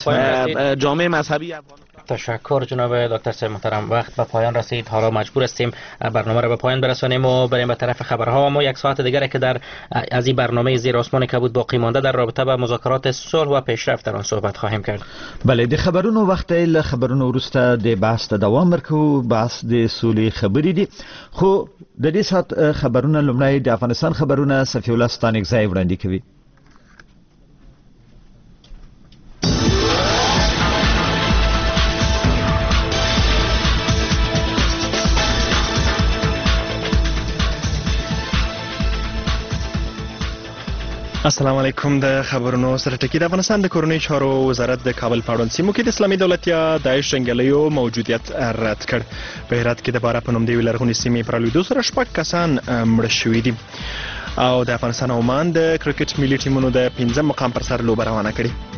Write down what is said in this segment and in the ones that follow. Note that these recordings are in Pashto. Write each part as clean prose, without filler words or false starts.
جامعه مذهبی تشکر جناب دکتر صاحب محترم. وقت به پایان رسید. حالا مجبور هستیم برنامه را به پایان برسانیم و بریم به طرف خبرها. اما یک ساعت دیگر که در از این برنامه زیر آسمان کبود باقی مانده در رابطه با مذاکرات صلح و پیشرفت در آن صحبت خواهیم کرد. بله، د خبرونو وخت له خبرونو وروسته د بحث ته دوام ورکو. بحث د سولې خبرې دي، خو د دې ساعت خبرونه لومړی د افغانستان خبرونه صفی الله ستانکزی وړاندې کوي. السلام علیکم. د خبرونو سره ټکی. د افغانستان د کورنۍ چارو وزارت د کابل په اړوند سیمو کې د اسلامي دولت یا داعش جنګیالیو موجودیت رد کړ. په هرات کې د باره په نوم د یوې لرغونې سیمې په رالوېدو سره 6 کسان مړه شوي دي. او د افغانستان او عمان د کرکټ ملي ټیمونو د 5 مقام پر سر لوبه روانه کړې.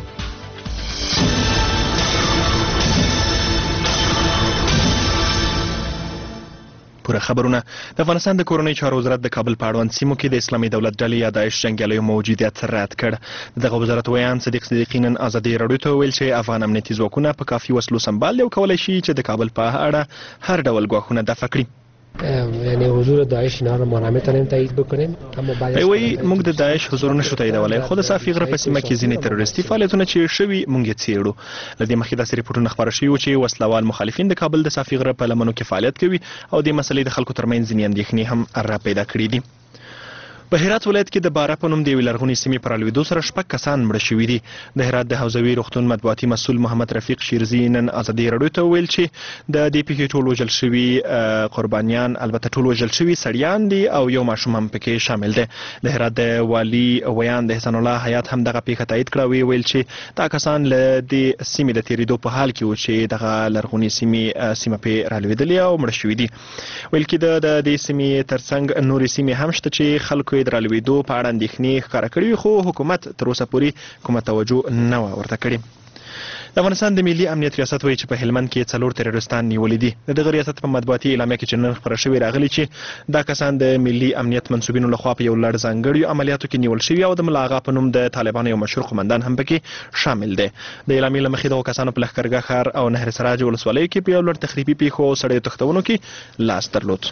پوره خبرونه. د افغانستان د کورنۍ چارو وزارت د کابل په اړوند سیمو کې د اسلامي دولت ډلې یا داعش جنګیالیو موجودیت رد کړ. دغه وزارت ویان صدیق صدیقی نن ازادي راډیو ته ویل چې افغان امنیتي ځواکونه په کافي وسلو سمبال دي او کولی شي چې د کابل په اړه هر ډول ګواښونه دفع کړي. یعنی حضور داعش اینا رو ما نمیتونیم تایید بکنیم، اما باید موږ د داعش حضور نشو تاییدولای، خو د صافی غره په سیمه کې ځینې تروریستي فعالیتونه چې شوي موږ یې څیړو. لدې مخکې داسې ریپورټونه خبر شوي چې وسلوال مخالفین د کابل د صافی غره په لمنو کې فعالیت کوي او د مسلې د خلکو ترمنځ ځینې اندېښنې هم را پیدا کړې دي. په هرات ولایت کې د باره په نوم د یوې لرغونې سیمې په رالوېدو سره 6 کسان مړه شوي دي. د هرات د حوزوي روغتون مطبوعاتي مسؤل محمد رفیق شیرزي نن ازادي راډیو ته ویل چې د دې پیښې ټول وژل شوي قربانیان البته ټول وژل شوي سړیان دي او یو ماشوم هم پکې شامل دی. د هرات د والي ویان د حسن الله حیات هم دغه پیښه تایید کړه. ویل چې دا کسان له دې سیمې د تیریدو په حال کې و چې دغه لرغونې سیمه پې رالوېدلې او مړه شوي دي. ویل کې د دې سیمې ترڅنګ نورې سیمې هم شته چې خلکو د رالوېدو په اړه اندېښنې ښکاره کړي، خو حکومت تر اوسه پورې کومه توجه نه وه ورته کړې. د افغانستان د ملي امنیت ریاست وایي چې په هلمند کې 4 تروریستان نیولي دي. د دغه ریاست په مطبوعاتي اعلامیه کې چې نن خپره شوې راغلي چې دا کسان د ملي امنیت منصوبینو لخوا په یو لړ ځانګړیو عملیاتو کې نیول شوي او د ملا آغا په نوم د طالبانو یو مشهور قومندان هم پکې شامل دی. د اعلامیې له مخې دغو کسانو په لښکرګاه ښار او نهر سراج ولسوالیو کې په یو لړ تخریبي پیښو او سړیو تښتونو کې لاس درلود.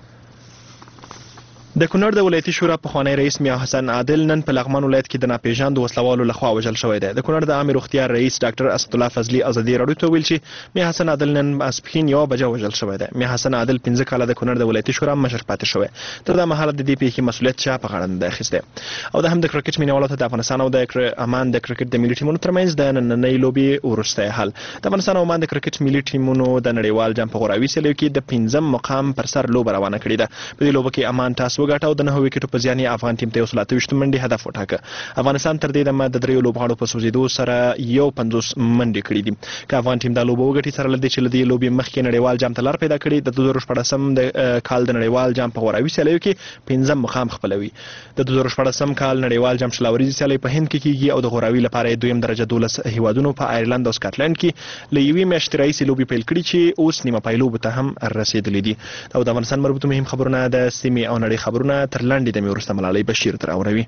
د کونړ د ولایتي شورا پخوانی رئیس میا حسن عادل نن په لغمان ولایت کې د ناپېژاندو وسلوالو لخوا وژل شوی دی. د کونړ د عامې روغتیا رئیس ډاکټر اسدالله فضلي ازادي راډیو ته ویل چې میا حسن عادل نن ماسپښین 1 بجه وژل شوی دی. میا حسن عادل 15 کاله د کونړ د ولایتي شورا مشر پاتې شوی. تر دا مهاله د دې پیښې مسؤلیت چا په غاړه نه دی اخیستی. او د هم د کرکټ مینوالو ته د افغانستان او د عمان د کرکټ د ملي ټیمونو ترمنځ د نننۍ لوبې وروستی حل. د افغانستان او عمان د کرکټ ملي ټیمونو د نړیوال جام په غوراوي سیالیو کې د 5 مقام پر سر لوبه روانه کړې ده. په دې لوبه کې عمان ټاس وګاټه او د 9 وکټو په زیان افغان ټیم ته 128 منډې هدف وټاکه. افغانستان تر دې دمه د 3 لوبغاړو په سوځېدو سره 51 منډې کړې دي. که افغان ټیم دا لوبه وګټي سره لدې چې لدې لوبې مخکې نړیوال جام ته لار پیدا کړي د 2014 د کال د نړیوال جام په غوراوي سیالیو کې 5 مقام خپلوي. د 2014 کال نړیوال جام شلاوريزي سیالي په هند کې کیږي او د غوراوي لپاره دویم درجه 12 هیوادونو په آیرلند او سکاټلند کې له یوې میاشتې راهیسې لوبې پیل کړي چې اوس نیمه پایلوبو ته هم رسېدلې دي. او د افغانستان مربوط مهم خبرونه د سیمې او نړۍ خبرونه تر لاندې د وروسته ملالۍ بشیر تر اوروي.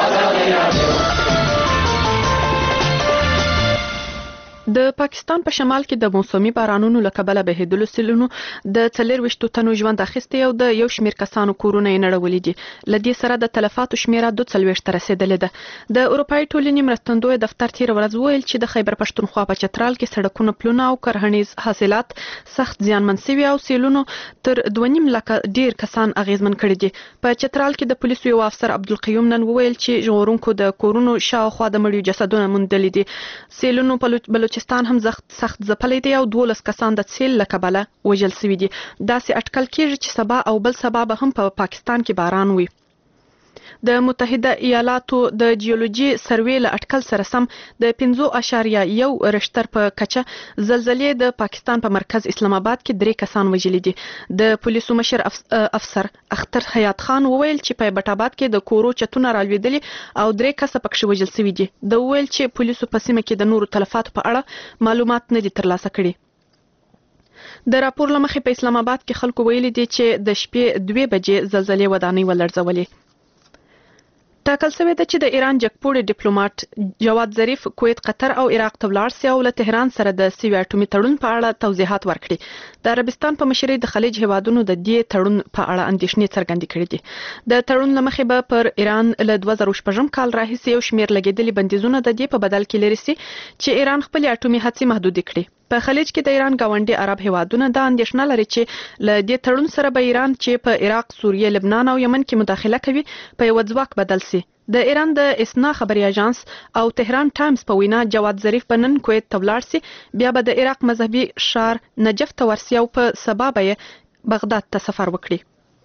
د پاکستان په شمال کې د موسمي بارانونو له کبله بهیدلو سیلونو د 24 تنو ژوند اخیستی او د یو شمیر کسانو کورونه یې نړولي دي. له دې سره د تلفاتو شمیره 42 ته رسیدلې ده. د اروپایي ټولنې مرستندوی دفتر تیر ورځ ویل چې د خیبر پښتونخوا په چترال کې سړکونه پلونه او کرهنیز حاصلات سخت زیانمن شوي او سیلونو تر 2.5 لکه ډیر کسان اغیزمن کړي دي. په چترال کې د پولیسو یو افسر عبدالقیوم نن ویل چې ژغورونکو د کورونو شاوخوا د مړیو جسدونه موندلي دي. سیلونو په بلوچستان هم سخت ځپلې دي او 12 کسان د سیل له کبله وژل شوي دي. داسې اټکل کېږي چې سبا او بل سبا به هم په پاکستان کې باران وي. د متحده ایالاتو د جیولوژي سروې له اټکل سره سم د 5.1 رشتر په کچه زلزلې د پاکستان په مرکز اسلام آباد کې 3 کسان وژلي دي. د پولیسو مشر افسر اختر حیات خان وویل چې په بټ آباد کې د کورو چتونه رالوېدلي او 3 کسه پکښې وژل شوي دي. د ویل چې پولیسو په سیمه کې د نورو تلفاتو په اړه معلومات نه دي ترلاسه کړي. د راپور له مخې په اسلام آباد کې خلکو ویلي دي چې د شپې 2 بجې زلزلې ودانۍ ولړزولې. ټاکل شوی ده چې د ایران جګپوړي ډیپلوماټ جواد ظریف کویت، قطر او عراق ته ولاړ سي او له تهران سره د سوي اټومي تړون په اړه توضیحات ورکړي. د عربستان په مشرۍ د خلیج هیوادونو د دې تړون په اړه اندېښنې څرګندې کړې دي. د تړون له مخې به پر ایران له 2016 کال راهیسې یو شمېر لګېدلي بندیزونه د دې په بدل کې لري چې ایران خپل اټومي هڅې محدود کړي. په خلیج کې د ایران گاونډي عرب هیوادونه د اندېښنه لري چې له دې تړون سره به ایران چې په عراق، سوریه، لبنان او یمن کې مداخله کوي په یو ځواک بدل سي. د ایران د اسنا خبري اژانس او تهران ټایمز په وینا جواد ظریف به نن کویت ته ولاړ سي، بیا به د عراق مذهبي شهر نجف ته ورسي او په سبا به بغداد ته سفر وکړي.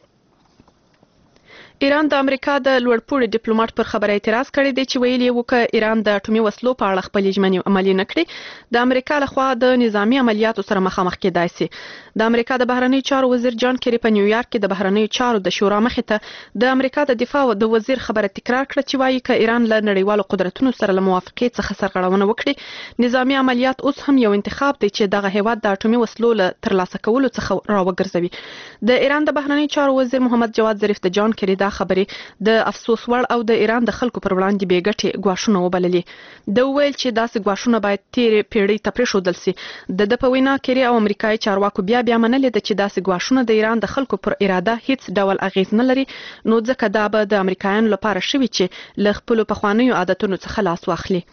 ایران د امریکا د لوړپوړي ډیپلوماټ پر خبره اعتراض کړی دی چې ویلي وو چې ایران د اټومي وسلو په اړه خپل ژمنې عملي نه کړي، د امریکا لخوا د نظامی عملیاتو سره مخامخ کېدای سي. د امریکا د بهرنی چارو وزیر جان کیری په نیویارک کې د بهرنی چارو د شورا مخې ته د امریکا د دفاع د وزیر خبره تکرار کړه چې وایي چې ایران له نړیوالو قدرتونو سره له موافقې څخه سرغړونه وکړي. نظامی عملیات اوس هم یو انتخاب دی چې دغه هیواد د اټومي وسلو له ترلاسه کولو څخه راوګرځوي. د ایران د بهرنی چارو وزیر محمد جواد ظریف د جان کیری دا خبرې د افسوس وړ او د ایران د خلکو پر وړاندې بې ګټې ګواښونه وبللې. د ویل چې داسې ګواښونه باید تیرې پیړۍ ته پرېښودل سي. د په وینا کیری او امریکایي چارواکو بیا منلې ده چې داسې ګواښونه د ایران د خلکو پر اراده هیڅ ډول اغیز نه لري، نو ځکه دا به د امریکایانو لپاره شوي چې له خپلو پخوانیو عادتونو څخه لاس واخلي.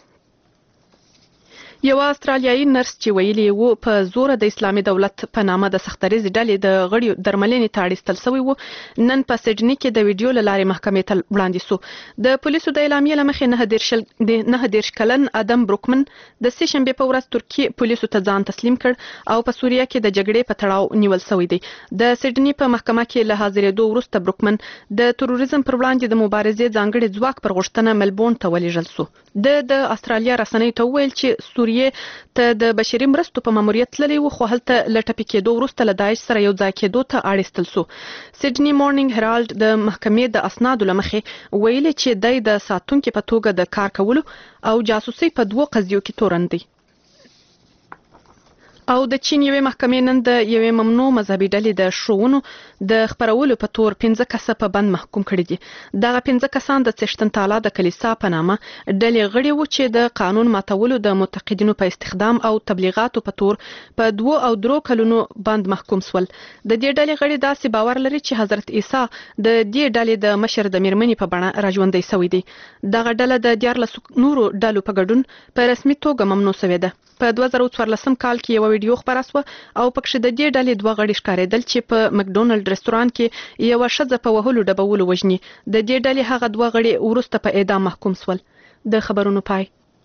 یو استرالیایي نرس چې ویلي وو په زور د اسلامي دولت په نامه د سختریز ډلې د غړیو درملنې ته اړیستل شوی وو، نن په سیډني کې د ویډیو له لارې محکمې ته وړاندې سو. د پولیسو د اعلامیې له مخې 19 کلن ادم بروکمن د سې شنبې په ورځ ترکیه پولیسو ته ځان تسلیم کړ او په سوریه کې د جګړې په تړاو نیول شوی دی. د سیډني په محکمه کې له حاضرېدو وروسته بروکمن د تروریزم پر وړاندې د مبارزې ځانګړي ځواک پر غوښتنه ملبورن ته ولېږل سو. د استرالیا رسنیو ته ویل چې ته د بشري مرستو په ماموریت تللی وو، خو هلته له ټپي کېدو وروسته له داعش سره یو ځای کېدو ته اړیستل سو. سیډني مورنینګ هرالډ د محکمې د اسنادو له مخې ویلي چې د ساتونکي په توګه د کار کولو او جاسوسي په 2 قضیو کې تورن دی. او د چین یوې محکمې نن د یوې ممنوع مذهبي ډلې د شوونو د خبرولو په تور 15 کسه په بند محکوم کړي دي. دغه 15 کسان د څښتن تعالی د کلیسا په نامه ډلې غړي وو چې د قانون ماتولو د متقدینو په استخدام او تبلیغاتو په تور په 2 او 3 کلونو بند محکوم سول. د دې ډلې غړي داسې باور لري چې حضرت عیسی د دې ډلې د مشر د میرمنې په بڼه راژوندی شوی دی. دغه ډله د 14 نورو ډلو په ګډون په رسمي توګه ممنوع شوې ده. په 2014 کال کې یو ویډیو خبره شوه او پکې د دې ډلې 2 غړي ښکارېدل چې په مکډونالډ رستورانت کې یو ښځه په وهلو ډبولو وژني. د دې ډلې هغه 2 غړي وروسته په اعدام محکوم شول. د خبرونو پای.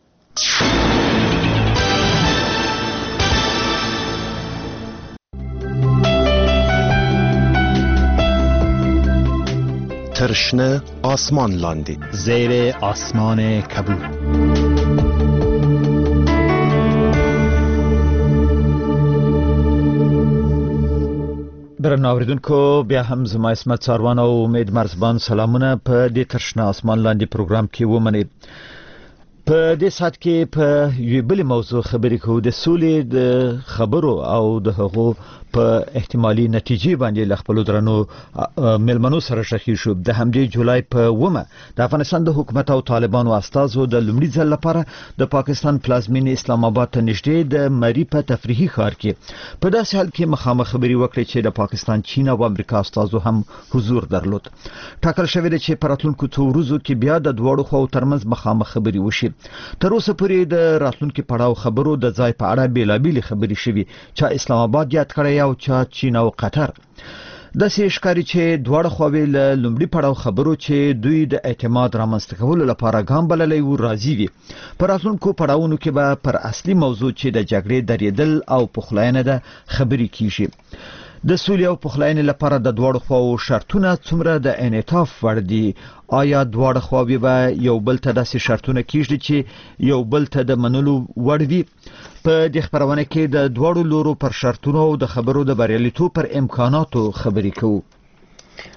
ترشنه آسمان لاندې زیر آسمان کبود. درنو اوریدونکو، بیا هم زما اسمت ساروان او امید مرزبان سلامونه په دې ترشنه آسمان لاندې پروګرام کې ومنئ. په دې سات کې په یوې بلې موضوع خبرې کوو، د سولې د خبرو او د هغو په احتمالي نتیجې باندې له خپلو درنو مېلمنو سره شریک شو. د همدې جولای په 1 د افغانستان د حکومت او طالبانو استازو د لومړي ځل لپاره د پاکستان پلازمینې اسلام آباد ته نږدې د مری په تفریحي ښار کې په داسې حال کې مخامخ خبرې وکړې چې د پاکستان، چین او امریکا استازو هم حضور درلود. ټاکل شوی دی چې په راتلونکو 2 ورځو کې بیا د دواړو خواو ترمنځ مخامخ خبرې وشي. تر اوسه پورې د راتلونکو پړاو خبرو د ځای په اړه بیلابېلې خبرې شوي، چا اسلام آباد یاد کړی او چا چین او قطر. داسې ښکاري چې دواړه خواوې له لومړي پړاو خبرو چې دوی د اعتماد رامنځته کولو لپاره ګام بللی و راضي وي. په راتلونکو پړاوونو کې به پر اصلي موضوع چې د جګړې درېدل او پخلاینه ده خبرې کیږي. د سولې او پخلاینې لپاره د دواړو خواو شرطونه څومره د انعطاف وړ دي؟ آیا دواړه خواوې به یو بل ته داسې شرطونه کیږي چې یو بل ته د منلو وړ وي؟ په دې خبرونه کې د دواړو لورو پر شرطونو او د خبرو د بریالیتوب پر امکاناتو خبرې کوو.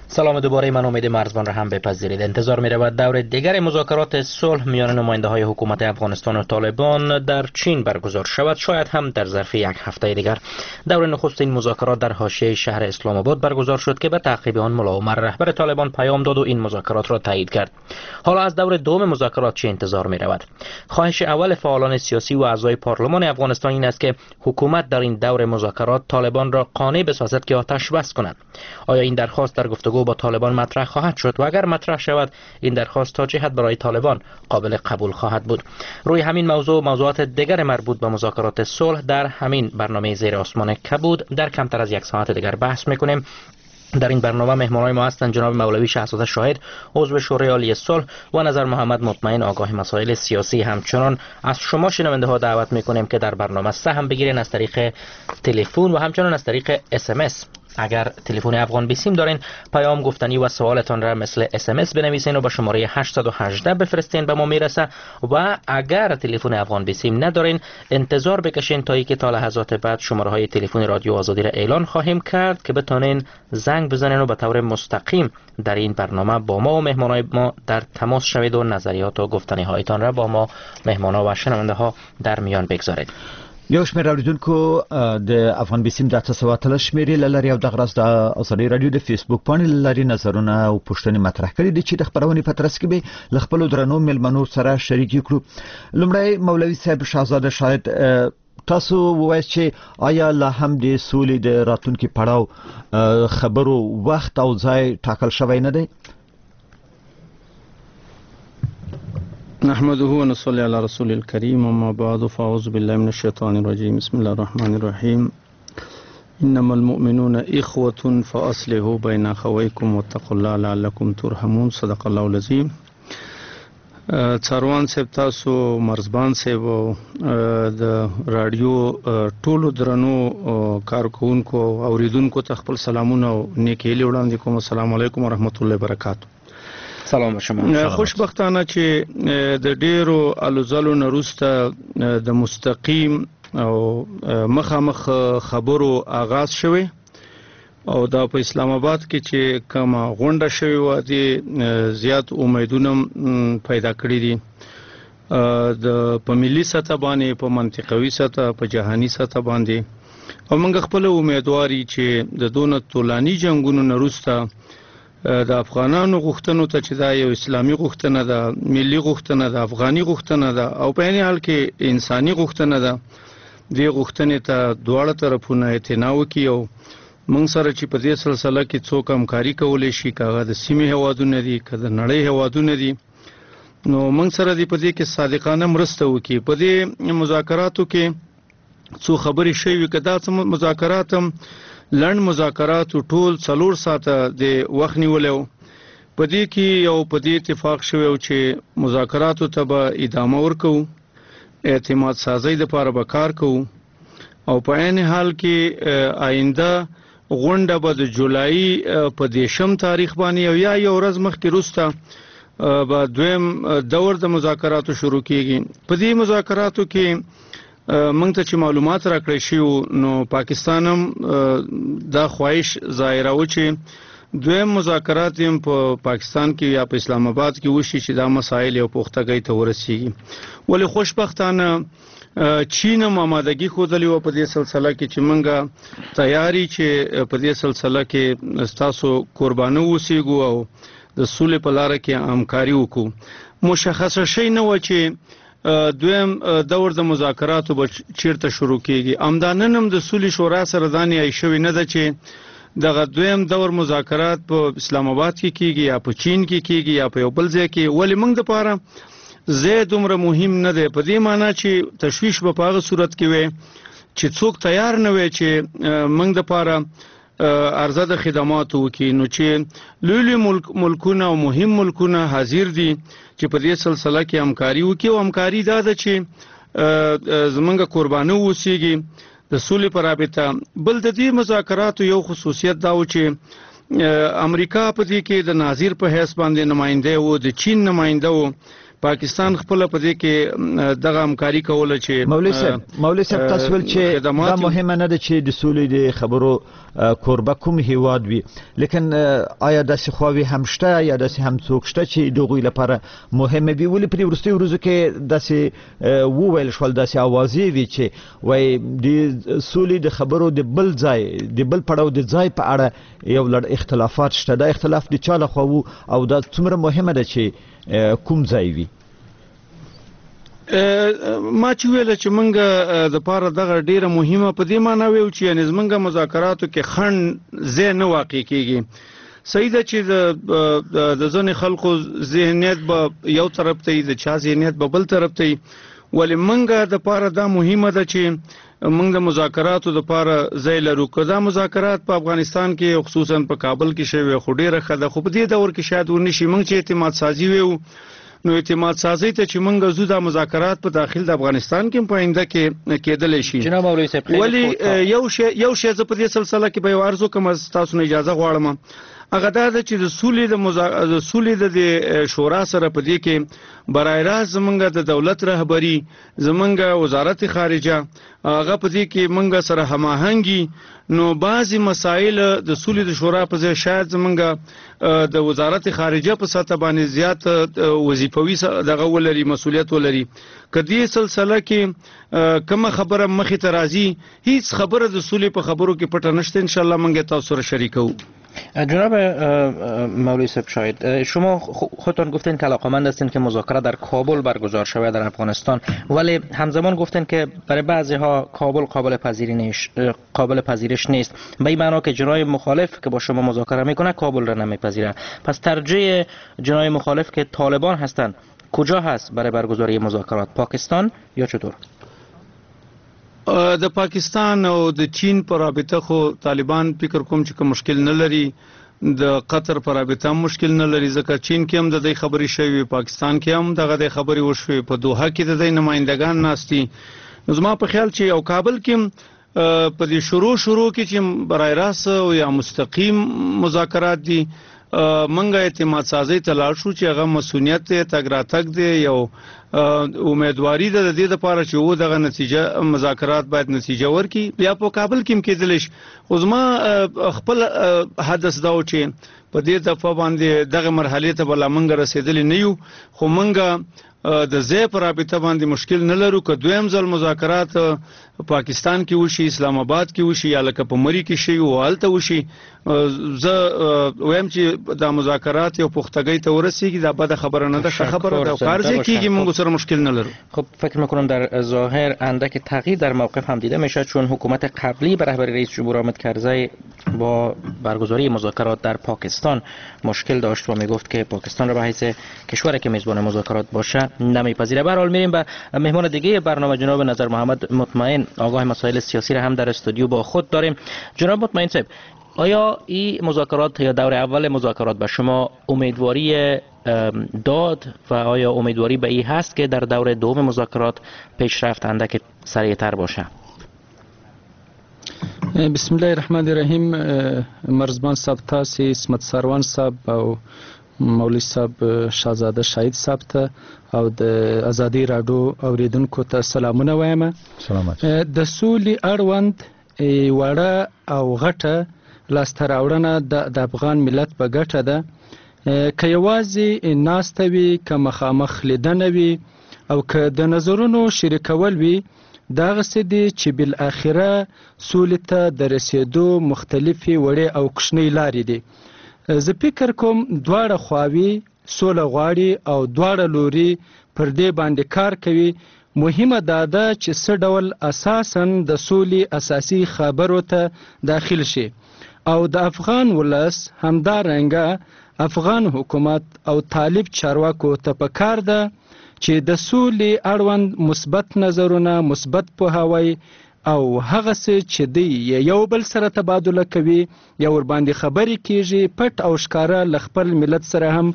سلام دوباره، من امید مرزبان را هم بپذیرید. انتظار می رود دور دیگر مذاکرات صلح میان نماینده های حکومت افغانستان و طالبان در چین برگزار شود، شاید هم در ظرف یک هفته دیگر. دور نخست این مذاکرات در حاشیه شهر اسلام آباد برگزار شد که به تعقیب آن ملا عمر رهبر طالبان پیام داد و این مذاکرات را تایید کرد. حالا از دور دوم مذاکرات چه انتظار می رود؟ خواهش اول فعالان سیاسی و اعضای پارلمان افغانستان این است که حکومت در این دور مذاکرات طالبان را قانع بسازد که آتش بس کنند. آیا این درخواست در گفتگو با طالبان مطرح خواهد شد و اگر مطرح شود این درخواست تا چه حد برای طالبان قابل قبول خواهد بود؟ روی همین موضوع موضوعات دیگر مربوط به مذاکرات صلح در همین برنامه زیر آسمان کبود در کمتر از یک ساعت دیگر بحث میکنیم. در این برنامه مهمانان ما هستند جناب مولوی شهزاده شاهد، عضو شورای عالی صلح، و نظر محمد مطمئن، آگاه مسائل سیاسی. همچنان از شما شنونده ها دعوت میکنیم که در برنامه سهم بگیرین از طریق تلفن و همچنان از طریق SMS. اگر تلفن افغان بیسیم دارین پیام گفتنی و سوالتان را مثل SMS بنویسین و به شماره 818 بفرستین، به ما میرسه. و اگر تلفن افغان بیسیم ندارین انتظار بکشین تا اینکه تا لحظات بعد شماره های تلفن رادیو آزادی را اعلان خواهیم کرد که بتونین زنگ بزنین و به طور مستقیم در این برنامه با ما و مهمانای ما در تماس شوید و نظریات و گفتنی هایتان را با ما مهمانا و شنونده ها در میان بگذارید. یو شمېر اوریدونکو د افغان بیسیم د 800 شمېرې له لارې او د غرض د ازادي رادیو د فیسبوک پاڼې له لارې نظرونه او پوښتنې مطرح کړي دي چې د خبرونې په ترڅ کې به له خپلو درنو مېلمنو سره شریک کړو. لومړی مولوي صاحب شهزاده شاهد، تاسو ووایاست چې آیا لا هم د سولې د راتلونکي پړاو خبرو وخت او ځای ټاکل شوی نه دی؟ نحمده ونصلي على رسول الكريم، اما بعد فاعوذ بالله من الشيطان الرجيم. بسم الله الرحمن الرحيم. انما المؤمنون اخوة فاصلحوا بين اخويكم واتقوا الله لعلكم ترحمون. صدق الله العظيم. څاروان صاحب، تاسو مرزبان صاحب د رادیو ټولو درنو کارکونکو او اوریدونکو ته خپل سلامونه او نیکی وړاندې کوم. السلام علیکم ورحمت الله وبرکاته. سلام شما. خوشبختانه چې د ډیرو الوزالو نروسته د مستقیم او مخامخ خبرو آغاز شوی او دا په اسلام آباد کې چې کومه غونډه شوی و دي زیات امیدونه پیدا کړی دي په ملي سطح باندې، په منطقوي سطح، په جهاني سطح باندې. او موږ خپل امیدواري چې د دونه طولاني جنگونو نروسته د افغانانو غوښتنو ته چې دا یو اسلامي غوښتنه ده، ملي غوښتنه ده، افغاني غوښتنه ده او په عین حال کې انساني غوښتنه ده، دې غوښتنې ته دواړه طرفونه اعتنا وکړي او موږ سره چې په دې سلسله کې څوک همکاري کولی شي، که هغه د سیمې هیوادونه دي، که د نړۍ هیوادونه دي، نو موږ سره دې په دې کې صادقانه مرسته وکړي. په دې مذاکراتو کې څو خبرې شوي، که دا مذاکرات هم لنډ مذاکرات ټول 4 ساعته د وخت نیولی. په دې کې یو په دې اتفاق شوی چې مذاکراتو ته به ادامه ورکوو، اعتماد سازی دپاره به کار کوو او په عین حال کې آینده غونډه به د جولای په 10 تاریخ باندې او یا یو ورځ مخکې وروسته به دویم دور د مذاکراتو شروع کیږي. په دې مذاکراتو کې موږ ته چې معلومات راکړی شي نو پاکستان هم دا خواهش ظاهراو چې دویم مذاکرات هم په پاکستان کې یا په اسلام آباد کې وشي چې دا مسایل یو پختګۍ ته ورسیږي. ولې خوشبختانه چین هم آمادګي ښودلې وه په دې سلسله کې چې موږ تیاری چې په دې سلسله کې ستاسو قربانه اوسېږو او د سولې په لاره کې همکاري وکړو. مشخصه شی نه و چې دویم دور د مذاکراتو به چیرته شروع کیږي. همدانن هم د سولې شورا سره دا نیای شوی نه ده چې دغه دویم دور مذاکرات په اسلام آباد کې کیږي یا په چین کې کیږي یا په یو بل ځای کې. ولې موږ دپاره ځای دومره مهم نه دی، په دې معنی چې تشویش به په هغه صورت کې وي چې څوک تیار نه وي چې موږ دپاره عرضه د خدماتو وکړي. نو چې لوی ملکونه او مهم ملکونه حاضر دي چې په دې سلسله کې همکاري وکړي او همکاري دا ده چې زمونږ قربانه اوسېږي د سولې په رابطه. بل د دې مذاکراتو یو خصوصیت دا و چې امریکا په دې کې د ناظر په حیث باندې نماینده و، د چین نماینده و، پاکستان خپل په دې کې دغه همکاري کوله چې مولوي صاحب تاسو ول چې دا مهمه نه ده چې د سولې د خبرو کوربه کوم هیواد وي لیکن آیا داسې خواوې هم شته یا داسې هم څوک شته چې د هغوی لپاره مهمه وي ولې په وروستیو ورځو کې داسې وویل شول داسې اوازې وي چې وایي د سولې د خبرو د بل ځای د بل پړاو د ځای په اړه یو لړ اختلافات شته دا اختلاف د چا لخوا وو او دا څومره مهمه ده چې کوم ځای وي ما چې ویل چې مونږ د پاره دغه ډیره مهمه په دې معنی ویل چې یعنی زمونږ مذاکراتو کې خنډ زه نه واقع کیږي صحیح ده چې د ځنې خلکو ذهنیت به یو طرف ته د چا ذهنیت به بل طرف ته ولې مونږ د پاره دا مهمه ده چې موږ د مذاکراتو د پاره ځای لرو که دا مذاکرات په افغانستان کې خصوصا په کابل کې شوی خو ډیره ښه ده خو په دې دور کې شاید ورنشي موږ چې اعتماد سازي ویو نو اعتماد سازي ته چې موږ زو د مذاکرات په داخل د افغانستان کې په آینده کې کېدلی شي جناب مولوي صاحب ولی یو شی زه په دې سلسله کې به یو عرض وکم تاسو نه اجازه غواړم هغه دا چې د سولې د شورا سره په دې کې برای راست زمونږ د دولت رهبری زمونږ وزارت خارجه هغه په دې کې مونږ سره هماهنګي نو بعضی مسائل د سولې د شورا په ځای شاید زمونږ د وزارت خارجه په سطح باندې زیات وظیفوي دغه ولري مسولیت ولري کدی سلسله کې کومه خبره مخې ته راځي هیڅ خبره د سولې په خبرو کې پټه نشته ان شاء الله مونږ تاسو سره شریکو. جناب مولوی صاحب شاید شما خودتان گفتین که علاقمند هستین که مذاکره در کابل برگزار شود در افغانستان ولی همزمان گفتین که برای بعضی ها کابل قابل پذیرش نیست به این معنا که جنای مخالف که با شما مذاکره میکنه کابل را نمیپذیره پس ترجیح جنای مخالف که طالبان هستند کجا هست برای برگزاری مذاکرات پاکستان یا چطور؟ د پاکستان او د چین پر رابطه خو طالبان فکر کوم چې مشکل نه لري د قطر پر رابطه مشکل نه لري ځکه چین کې هم د دې خبرې شوی پاکستان کې هم دغه د خبرې وشوي په دوحه کې د نمائندگان ناستي زما په خیال چې او کابل کې په دې شروع کې چې برای راست او یا مستقیم مذاکرات دي منګه اعتماد سازي ته لاړ شو چې هغه مسؤلیت ته تګ راتګ دی یو امیدواری ده د دې لپاره چې و دغه نتیجه مذاکرات باید نتیجه ورکړي بیا په کابل کې کېدل شي خو زما خپل حدث دا و چې په دې دفعه باندې دغه مرحله ته بل منګه رسیدل نه یو خو منګه د زی پر رابطه باندې مشکل نه لرو که دویم ځل مذاکرات پاکستان کې وشي اسلام آباد کې وشي یا لکه په مری کې شي او حالت وشي زه ویم چې دا مذاکرات یو پختګۍ ته ورسیږي دا بده خبره نه ده خبره ده کارځي کیږي موږ سره مشکل نه لرو. خب فکر میکنم در ظاهر اندک تغییر در موقف هم دیده میشه چون حکومت قبلی به رهبری رئیس جمهور حامد کرزی با برگزاری مذاکرات در پاکستان مشکل داشت و میگفت که پاکستان را به حیث کشوری که میزبان مذاکرات باشه نمیپذیره. به هر حال میریم به مهمان دیگه برنامه جناب نظر محمد مطمئن آگاه مسائل سیاسی را هم در استودیو با خود داریم. جناب مطمئن صاحب آیا این مذاکرات یا دور اول مذاکرات به شما امیدواری داد و آیا امیدواری به این هست که در دور دوم مذاکرات پیشرفت اندک سریعتر باشه؟ بسم الله الرحمن الرحیم. مرزبان صاحب تاسو اسمت سروان صاحب او مولوی صاحب شاهزاده شهید صاحب ته او د ازادي راډیو اوریدونکو ته سلامونه وایم. د سولې اړوند وړه او غټه لاسته راوړنه د افغان ملت په ګټه ده که یوازې ناسته وي که مخامخ لیدنه وي او که د نظرونو شریکول وي دغسې دي چې بالاخره سولې ته د رسېدو مختلفې وړې او کوچنۍ لارې دي. زه فکر کوم دواړه خواوې سوله غواړي او دواړه لوري پر دې باندې کار کوي. مهمه دا ده چې څه ډول اساساً د سولې اساسي خبرو ته داخل شي او د افغان ولس همدارنګه افغان حکومت او طالب چارواکو ته پکار ده چې د سولې اړوند مثبت نظرونه مثبت پوهاوی او هغه څه چې دی یو بل سره تبادله کوي یا ور باندې خبرې کیږي پټ او ښکاره ل خپل ملت سره هم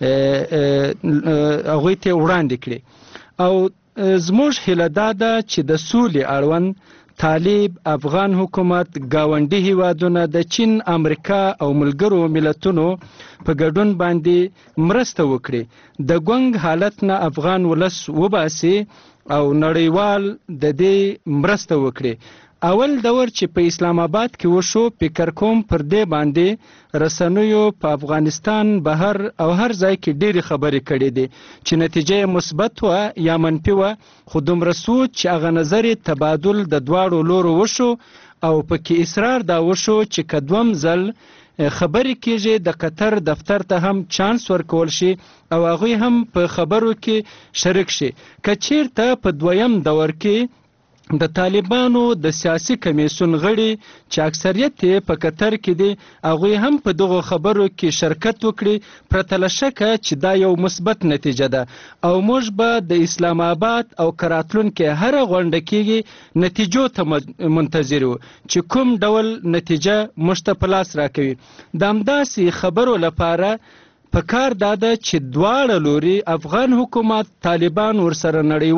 هغوی ته وړاندې کړي. او زموږ هیله دا ده چې د سولې اړوند طالب افغان حکومت گاونډي هیوادونه د چین امریکا او ملګرو ملتونو په ګډون باندې مرسته وکړي د ګونګ حالت نه افغان ولس وباسي او نړیوال د دې مرسته وکړي اول دور چې په اسلام آباد کې وشو فکر کوم پر دې باندې رسنیو په افغانستان بهر او هر ځای کې ډېری خبرې کړې دي چې نتیجه مثبت و یا منفي و خو دومره سوچ چې هغه نظر تبادل د دواړو لورو وشو او پکې اصرار دا وشو چې کدوم ځل خبرې کېږي د قطر دفتر ته هم چانس ورکول شي او هغوی هم په خبرو کې شریک شي که چیرته په دویم دور کې د طالبانو د سیاسي کمیسیون غړي چې اکثریت یې په قطر کې دي هغوی هم په دغو خبرو کې شرکت وکړي پرته له شکه چې دا یو مثبت نتیجه ده او موږ به د اسلام آباد او راتلونکي هره غونډه کېږي نتیجو ته منتظر یو چې کوم ډول نتیجه موږ ته په لاس راکوي د همداسې خبرو لپاره په کار داده چې دواړه لوري افغان حکومت طالبان ورسره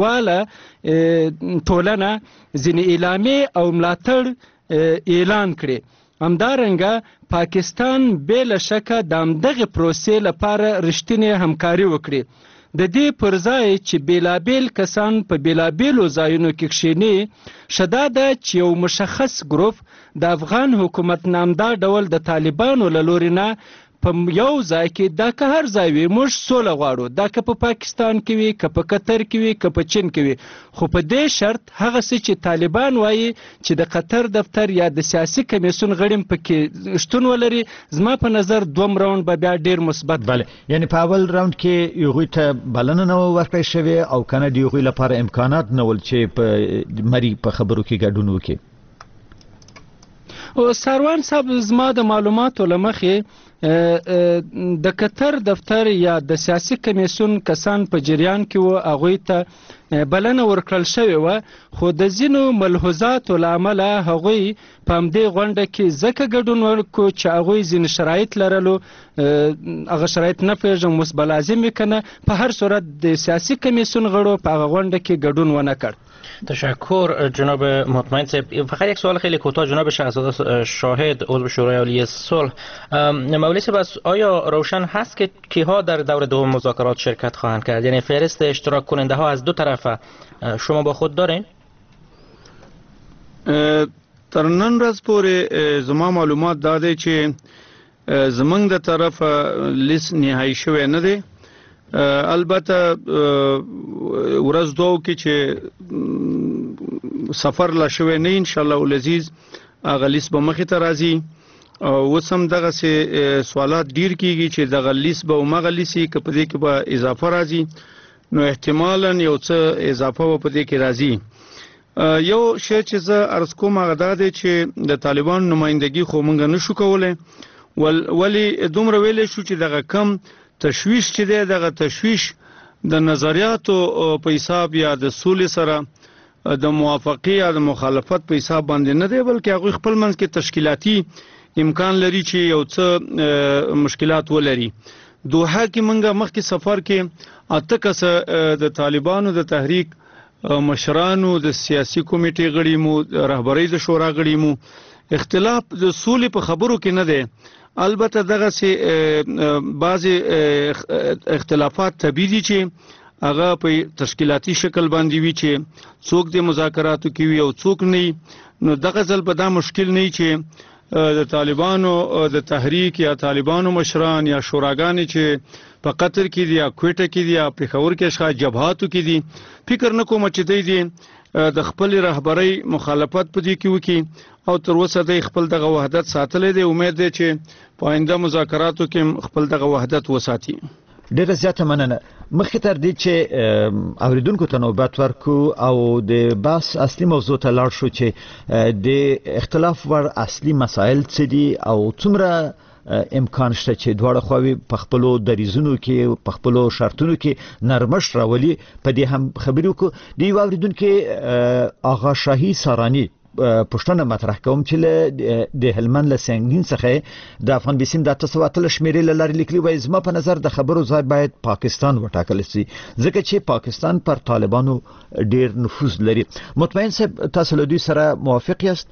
نړیواله ټولنه ځینې اعلامیې او ملاتړ اعلان کړي همدارنګه پاکستان بې له شکه د همدغې پروسې لپاره رښتینې همکاري وکړي د دې پر ځای چې بیلابیل کسان په بیلابیلو ځایونو کې کښېني ښه دا ده چې یو مشخص ګروپ د افغان حکومت نه همدا ډول د طالبانو له لورې نه په یو ځای کې دا که هر ځای وي موږ سوله غواړو دا که په پاکستان کې وي که په قطر کې وي که په چین کې وي خو په دې شرط هغه څه چې طالبان وایي چې د قطر دفتر یا د سیاسي کمیسیون غړي پکې شتون ولري زما په نظر دوم راوند به بیا ډیر مثبت بله یعنی په اول راوند کې هغوی ته بلنه نه ورکړی شوې او کنه د هغوی لپاره امکانات نه ول چې په مري په خبرو کې ګډون وکړي او سروان صاحب زما د معلوماتو له مخې د قطر دفتر یا د سیاسي کمیسیون کسان په جریان کې وو هغوی ته بلنه ورکړل شوې وه خو د ځینو ملحوظاتو له امله هغوی په همدې غونډه کې ځکه ګډون وکړو چې هغوی ځینې شرایط لرلو هغه شرایط نه پوهېږم اوس به لازم وي که نه په هر صورت د سیاسي کمیسیون غړو په هغه غونډه کې ګډون ونه کړ تشکر جناب مطمئن صاحب فقط یک سوال خیلی کوتاه جناب شهزاده شاهد عضو شورای عالی صلح مولوی صاحب آیا روشن هست که کیها در دور دوم مذاکرات شرکت خواهند کرد یعنی فهرست اشتراک کننده ها از دو طرفه شما با خود دارین تر نن ورځ پورې زما معلومات دا دی چې زمونږ د طرفه لیست نهایی شوی نه دی البته ورځ دوه کې چې سفر لا شوی نه ان شاء الله العزیز هغه لیست به مخې ته راځي او اوس هم دغسې سوالات ډیر کیږي چې دغه لیست به همغه لیست وي که په دې کې به اضافه راځي نو احتمالا یو څه اضافه به په دې کې راځي یو شی چې زه عرض کوم هغه دا دی چې د طالبان نمایندګي خو موږ نشو کولی ولې دومره ویلی شو چې دغه کم تشویش چې دی دغه تشویش د نظریاتو په حساب یا د سولې سره د موافقې یا د مخالفت په حساب باندې نه دی بلکې هغوی خپل منځ کې تشکیلاتي امکان لري چې یو څه مشکلات ولري دوحه کې موږ مخکې سفر کې اته کسه د طالبانو د تحریک مشرانو د سیاسي کمیټې غړي مو رهبرۍ د شورا غړي مو اختلاف د سولې په خبرو کې نه دی البته دغه سي بعضی اختلافات طبيعي دي چې هغه په تشکیلاتي شکل باندې وي چې څوک د مذاکراتو کې وي او څوک نه نو دغه ځل په دا مشکل نه چې د طالبانو د تحریک یا طالبانو مشران یا شوراګان چې په قطر کې دي یا کویټه کې دي یا پېښور کې اشخاص جبهاتو کې دي فکر نه کوم چې دی د خپل رهبرۍ مخالفت پدې کې وکي او تر اوسه د خپل دغه وحدت ساتلې دی امید دی چې په آینده مذاکراتو کې خپل دغه وحدت وساتي ډیره زیاته مننه مخکې تر دې چې اوریدونکو ته نوبت ورکو او د بحث اصلي موضوع ته لاړ شو چې د اختلاف ور اصلي مسایل څه دي او څومره امکان شته چې دواړه خواوې په خپلو دریځونو کې په خپلو شرطونو کې نرمښت راولي په دې هم خبرې وکړو د یو اوریدونکي آغا شاهي سارانی پښتنه مطرح کوم چې د هلمند له سنگین څخه د افغان بسیم د 300 شمیرې لاري لیکلي وای زما په نظر د خبرو ځای باید پاکستان وټاکل شي ځکه چې پاکستان پر طالبانو ډیر نفوذ لري. مطمئن صاحب تاسو له دوی سره موافق یاست؟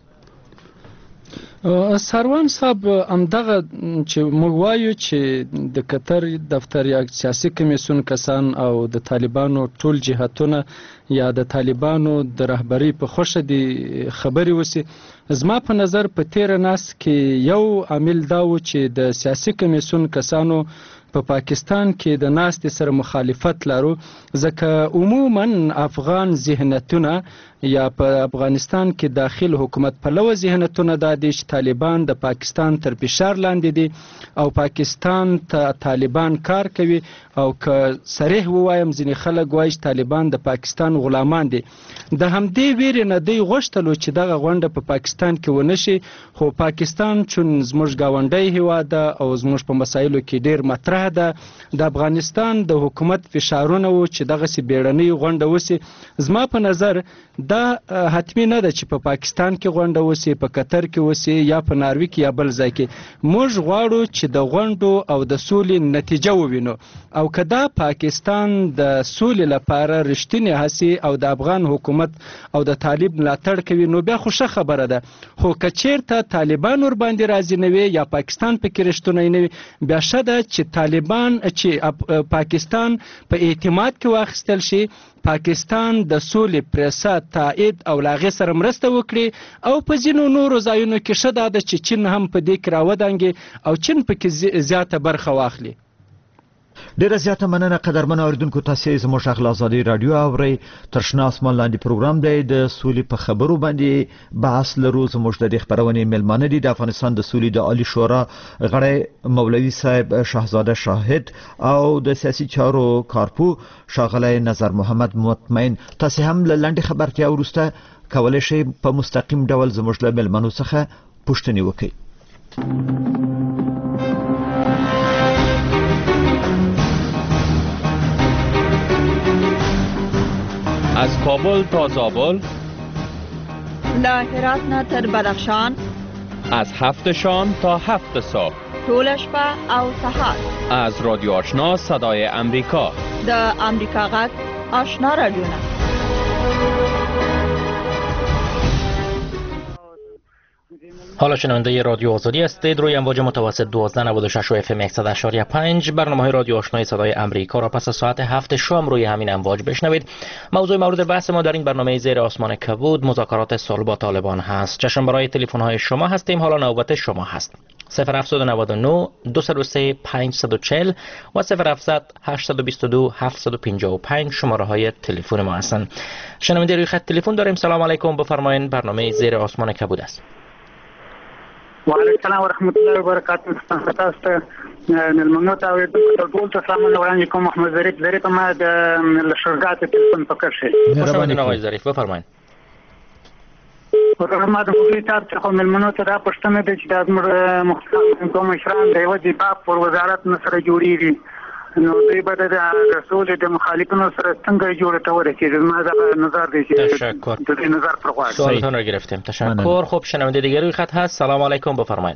سروان صاحب همدغه چې موږ وایو چې د قطر دفتر یا سیاسي کمیسیون کسان او د طالبانو ټول جهاتونه یا د طالبانو د رهبری په خوښه دي خبري وسی. زما په نظر په تیر ناس کې یو عامل دا و چې د سیاسي کمیسیون کسانو په پاکستان کې د ناست سره مخالفت لرو ځکه عموما افغان ذهنیتونه یا په افغانستان کې داخل حکومت په لو ذهنیتونه د چې طالبان د پاکستان تر فشار لاندې دي او پاکستان ته طالبان کار کوي او که صریح ووایم ځینې خلک وایي چې طالبان د پاکستان غلامان دي. د همدې ویرې نه دوی غوښتلو چې دغه غونډه په پاکستان کې ونه شي خو پاکستان چون زموږ ګاونډی هیواد ده او زموږ په مسایلو کې ډیر مطرح ده د افغانستان د حکومت فشارونه و چې دغه بیړنۍ غونډه وسی. زما په نظر دا حتمی نه ده چې په پاکستان کې غونډه وسی په قطر کې وسی یا په ناروی کې یا بل ځای کې. موږ غواړو چې د غونډو او د سولې نتیجه ووینو او کدا پاکستان د سولې لپاره رښتینی هڅې او د افغان حکومت او د طالب ملاتړ کوي نو بیا خو ښه خبره ده. خو که چیرته طالبان ور باندې راضي نه وي یا پاکستان پکې رښتونی نه وي بیا ښه ده چې طالبان چې پاکستان په اعتماد کې واخیستل شي پاکستان د سولې پریسا تایید او لاغې سره مرسته وکړي او په ځینو نورو ځایونو کې ښه ده چې چین هم په دې کې راودانګي او چین پکې زیاته برخه واخلي. ډیره زیاته مننه قدرمن اوریدونکو تاسو زموږ اخلا ازادي رادیو اوري تر شنه اسمان لاندې پروګرام دی د سولې په خبرو باندې بحث لرو. زموږ د خبرونې ملمانه دي د افغانستان د سولې د عالی شورا غړی مولوي صاحب شاهزاده شاهد او د سیاسي چارو کارپو شاغلی نظر محمد مطمئن. تاسو هم لاندې خبرتیا ورسته کولای شئ په مستقیم ډول زموږ له ملمنو څخه پوښتنې وکړئ. از کابل تا زابل، له هرات نه تر بدخشان، از 7 شام تا 7 صبح، ټول شپه او سهار، از رادیو آشنا صدای امریکا، د امریکا غږ آشنا رادیو نه. حالا شنونده رادیو آزادی هستید. روی امواج متوسط 1296 و FM 100.5 برنامه رادیو آشنای صدای امریکا را پس از ساعت 7 شام روی همین امواج بشنوید. موضوع مورد بحث ما در این برنامه زیر آسمان کبود مذاکرات صلح با طالبان هست. چشم برای تلفن های شما هستیم. حالا نوبت شما هست. 0799 203 540 و 0700 822 755 شماره های تلفن ما هستند. شنونده روی خط تلفن داریم. سلام علیکم، بفرمایید. برنامه زیر آسمان کبود است. وعلیکم السلام ورحمۃ اللہ وبرکاتہ. تاسو ته ملمنو ته ټول ته سلام وړاندې کوم. محمد ظریف ما د شرکت تلیفون پکړ شي. مهرباني آقای ظریف بفرمایید. ورحمت الله تعالی خو ملمنو ته دا پښتنه د چې د مختلف کوم مشران د یو د پر وزارت سره جوړیږي نو دوی به د رسول د مخالفینو سره څنګه جوړه ورسیږي. ما دا نظر دی چې تشکر. د نظر پر خوا سوالتون را گرفتیم. تشکر. خب شنونده دیگری روی خط هست. سلام علیکم، بفرمایید.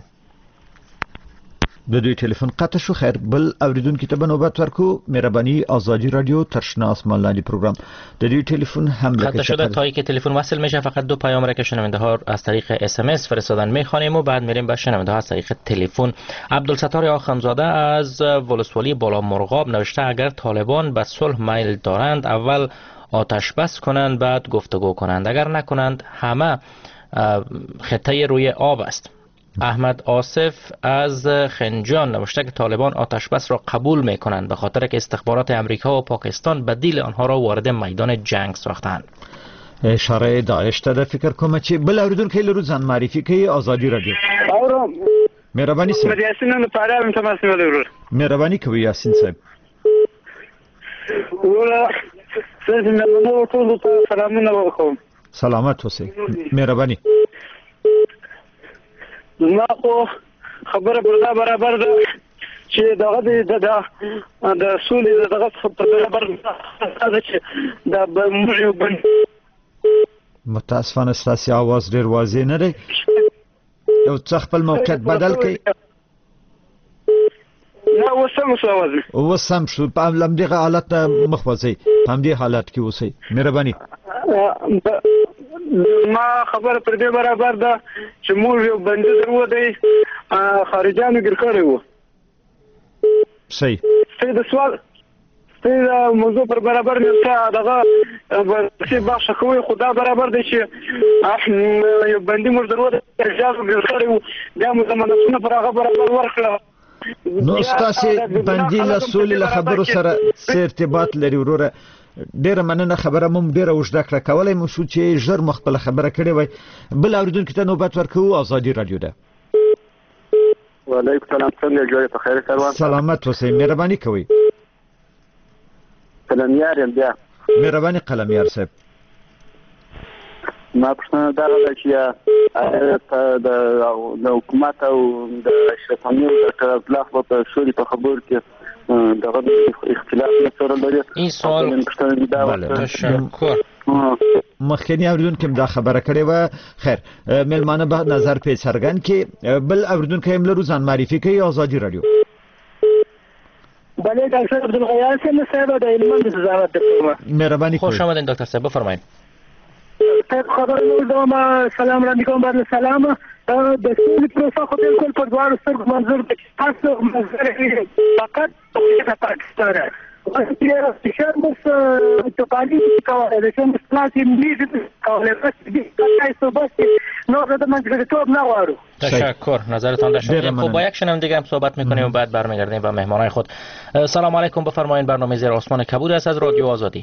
د دوی ټلیفون قطع شو. خیر بل اوریدونکو ته نوبت ورکو. مهربانی آزادی رادیو ترشنا آسمان لاندی پروگرام د دوی ټلیفون هم قطع شده. تا اینکه تلفن وصل میشه فقط دو پیام را که شنونده ها از طریق SMS فرستادن میخوانیم و بعد میریم به شنونده ها از طریق تلفن. عبدالستار آخوندزاده از ولسوالی بالا مرغاب نوشته اگر طالبان به صلح میل دارند اول آتش بس کنند بعد گفتگو کنند، اگر نکنند همه خطه روی آب است. احمد آصف از خنجان نوشته که طالبان آتش بس را قبول می کنند به خاطر که استخبارات امریکا و پاکستان بدیل آنها را وارد میدان جنگ ساختند. اشاره داعش ته فکر کوم چې بل اوریدونکو له روزان معرفي کوي آزادی رادیو. مهرباني صاحب. یاسین نو پاره هم تماس ولرو. مهرباني کوي یاسین صاحب. ولا سلام نو ټول ته سلامونه وکوم. سلامت اوسئ. مهرباني. ما خو خبره برابر ده چې دغه د سولې دغه په برابر ده چې د موږ متاسفانه ستاسو आवाज ډیر واضح نه دی یو څه خپل موقعیت بدل کړئ نه وسم شو په لمدغه حالت مخ وځي په همدې حالت کې اوسئ مهرباني ما خبر پر دې برابر ده چې موږ یو بندي درو دی خارجانو ګر کړی وو صحیح د سوال د موضوع پر برابر نه دغه چې بخښه کوي خدا برابر دی چې یو بندي موږ درو دی اجازه ګر کړی وو دا مو زمانه پر هغه برابر ورکړه نو ستاسو بندي له سولې له خبرو سره ارتباط لري وروره ډیره مننه خبره مم ډیره وژده کړه کولای مو شو چې ژر مخ په خبره کړې وای بل اوریدونکو ته نوبت ورکوو ازادي رادیو ده وعلیکم السلام څنګه جوړه په خیر سره سلامت اوسئ مهرباني کوئ قلمیار یم بیا مهرباني قلمیار صاحب ما پښتنه دا راځي چې د حکومت او د شفافیت د اطلاق په شوري په خبر کې دغه اختلاف نه سره لري این سوال تشکر مخکنی اوریدونکو دا خبره کړې و خیر ملمانه به نظر په سرګن کې بل اوریدونکو هم لرو ځان معرفي کوي ازادي رادیو بله ډاکټر عبدالغیاث صاحب د علم د وزارت دفتر مهرباني خوش آمدید دکتر صاحب بفرمایید خبر نو سلام علیکم بعد سلام د سولې پروسه خو بالکل په دوه سترګو منظور د تاسو منظر فقط په پاکستان چې شرمس توپالي کوله د شرمس پلاټي ملي کوله بس دې تاسو بس نو د منځګړیتوب نه غواړو تشکر نظرتان در شد خب با یک شنونده دیگه هم صحبت میکنیم و بعد برمیگردیم به مهمانای خود سلام علیکم بفرمایید برنامه زیر آسمان کبود است از رادیو آزادی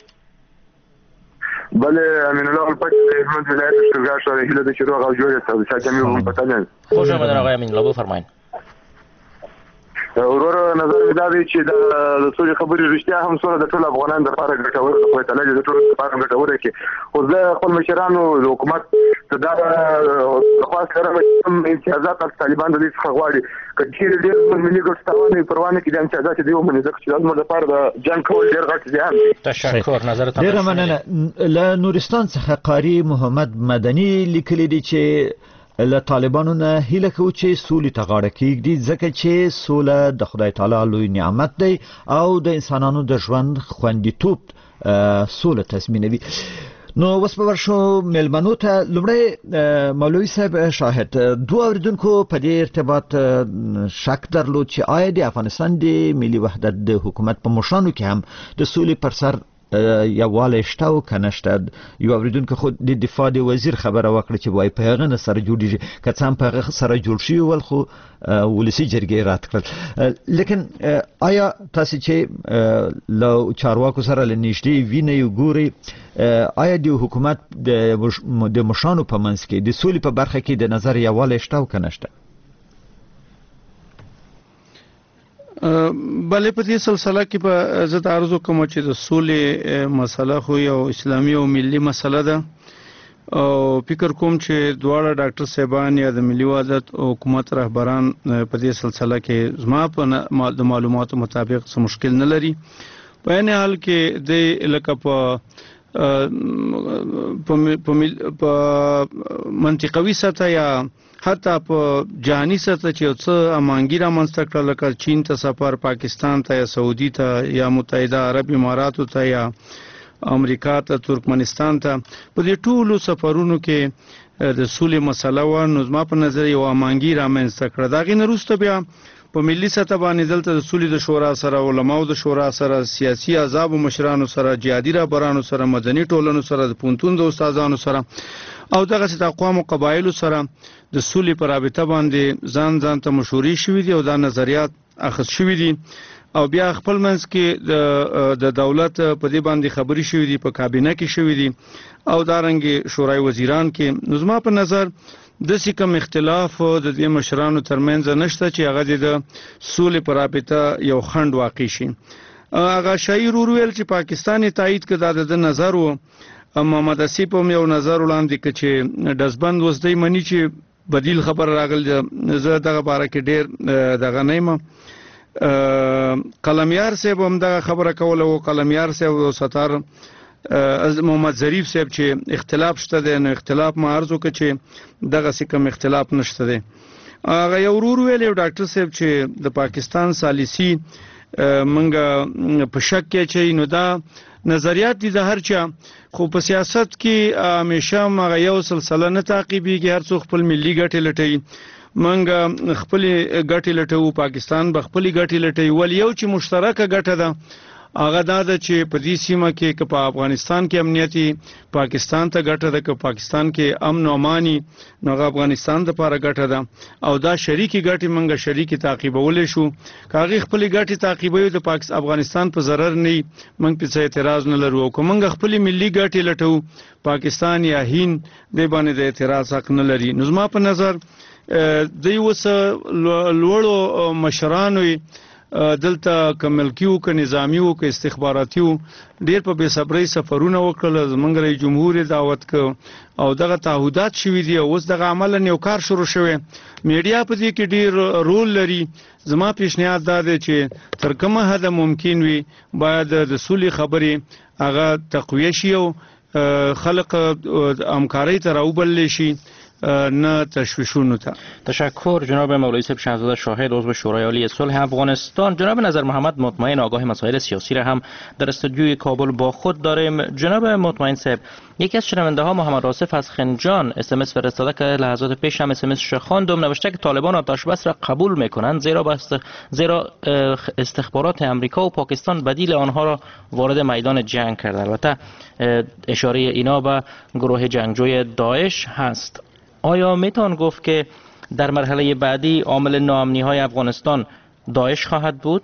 بله امین الله الپاک د هلمند ولایت شترګاه شهر هیله د شروع او جوړه تاسو چې مې په پټنه خوش آمدید آقای امین الله بفرمایید ورور نظر دا دی چې د سولې خبرې رښتیا هم سره د ټول افغانانو لپاره ګټور د خپل تلل د ټول لپاره ګټور کې خو زه خپل مشرانو حکومت دا خاص کړم چې امتیازات طالبان د دې څخه غواړي کچېر ډېر ملي ګټاونه پروانه کې د امتیازات دی ومني ځکه چې موږ لپاره د جنگ کول ډېر غټ دي تشکر نظرتان ډېر مننه له نورستان څخه قاری محمد مدني لیکلي دي چې له طالبانو نه هیله کوي چې سولې ته غاړه کېږدي ځکه چې سوله د خدای تعالی لوی نعمت دی او د انسانانو د ژوند خوندیتوب سوله تضمینوي نو اوس به ورشو ملمنو ته لومړی مولوي صاحب شاهد دوه اوریدونکو په دې ارتباط شک درلود چې آیا د افغانستان د ملي وحدت د حکومت په مشرانو کې هم د سولې پر سر یواله شته او کنهشته یو اوریدونکو خود د دفاع د وزیر خبره وکړه چې وای په هغه سره جوړیږي که څنګه په هغه سره جوړ شي ول خو ولسی جرګې رات کړل لیکن آیا تاسو چې لو چارواکو سره لنیشتي ویني ګوري آیا د حکومت د مشانو په منځ کې د سولې په برخه کې د نظر یواله شته او کنهشته بلې په دې سلسله کې په زه تعرض کوم چې د سولې مسله خو یو اسلامي او ملي مسله ده او فکر کوم چې دواړه ډاکټر صاحبان یا د ملي وحدت او حکومت رهبران په دې سلسله کې زما په معلوماتو مطابق څه مشکل نه لري په عین حال کې د لکه په منطقوي سطح یا حتی په جهاني سطح چې څه امانګي را منځته کړل لکه چین ته سفر پاکستان ته یا سعودي ته یا متحده عرب اماراتو ته یا امریکا ته ترکمنستان ته په دې ټولو سفرونو کې د سولې مسله و نو زما په نظر یو امانګي را منځته کړ دا غي نه وروسته بیا په ملي سطح باندې دلته د سولې د شورا سره علماو د شورا سره سیاسي احزاب او مشرانو سره جهادي رهبرانو سره مدني ټولنو سره د پونتون د استادانو سره او دغه ست اقوام او قبایل سره د سولې پر رابطه باندې ځان ته مشورې شوې دي او دا نظریات اخذ شوې دي او بیا خپل منځ کې د دولت په دې باندې خبري شوې دي په کابینه کې شوې دي او دارنګ شورای وزیران کې نظم په نظر د سکم اختلاف د دې مشرانو ترمنځ نشته چې هغه د سولې پر رابطه یو خند واقع شي هغه شاعر ویل چې پاکستاني تایید کړه د نظر وو محمد اسیف هم یو نظر وړاندې کړ چې دزبند وسدی منی چې بدیل خبر راغل زه دغه باره کې ډیر دغه نیمه قلمیار صاحب هم دغه خبره کوله او قلمیار صاحب او ستار محمد ظریف صاحب چې اختلاف شته دی نو اختلاف ما عرض وکړ چې دغه څه کوم اختلاف نشته دی. هغه یو ورور ویل ډاکټر صاحب چې د پاکستان سالسي منګه په شک کې چې نو دا نظریات دي د هر چا، خو په سیاست کې همیشه مغه یو سلسله نه تعقیبېږي، هر څوک خپل ملي ګټې لټوي. منګه خپل ګټې لټوو، پاکستان به خپل ګټې لټوي، ول یو چې مشترکه ګټه ده هغه دا ده چې په دې سیمه کې که په افغانستان کې امنیتي پاکستان ته ګټه ده، که پاکستان کې امن او اماني نو هغه افغانستان لپاره ګټه ده، او دا شریکي ګټې منګه شریکي تعقیبولې شو. که هغې خپلې ګټې تعقیبوي د افغانستان په ضرر نه وي، موږ پې څه اعتراض نه لرو، او که موږ خپلې ملي ګټې لټوو پاکستان یا هند دې باندې د اعتراض حق نه لري. نو زما په نظر دوی اوس لوړو مشرانو دلته که ملکي وو که نظامي وو که استخباراتي وو ډېر په بې صبرۍ سفرونه وکړل، زموږ رئیس جمهور یې دعوت کړ او دغه تعهدات شوي دي، اوس دغه عملاً یو کار شروع شوی. میډیا په دې کې ډېر رول لري. زما پیشنهاد دا دی چې تر کومه حده ممکن وي باید د سولې خبرې هغه تقویه شي او خلق همکارۍ ته راوبللی شي، نه تشویشونو ته. تشکر جناب مولوی صاحب شهزاده شاهد عضو شورای عالی صلح افغانستان. جناب نظر محمد مطمئن آگاه مسائل سیاسی را هم در استودیوی کابل با خود داریم. جناب مطمئن صاحب، یکی از شنونده ها محمد آصف از خنجان SMS فرستاده که لحظات پیش هم SMS خواندم، نوشته که طالبان آتش بس را قبول میکنند زیرا استخبارات امریکا و پاکستان بدیل آنها را وارد میدان جنگ کرده. البته اشاره اینا به گروه جنگجوی داعش هست. آیا میتوان گفت که در مرحله بعدی عامل ناامنی های افغانستان داعش خواهد بود؟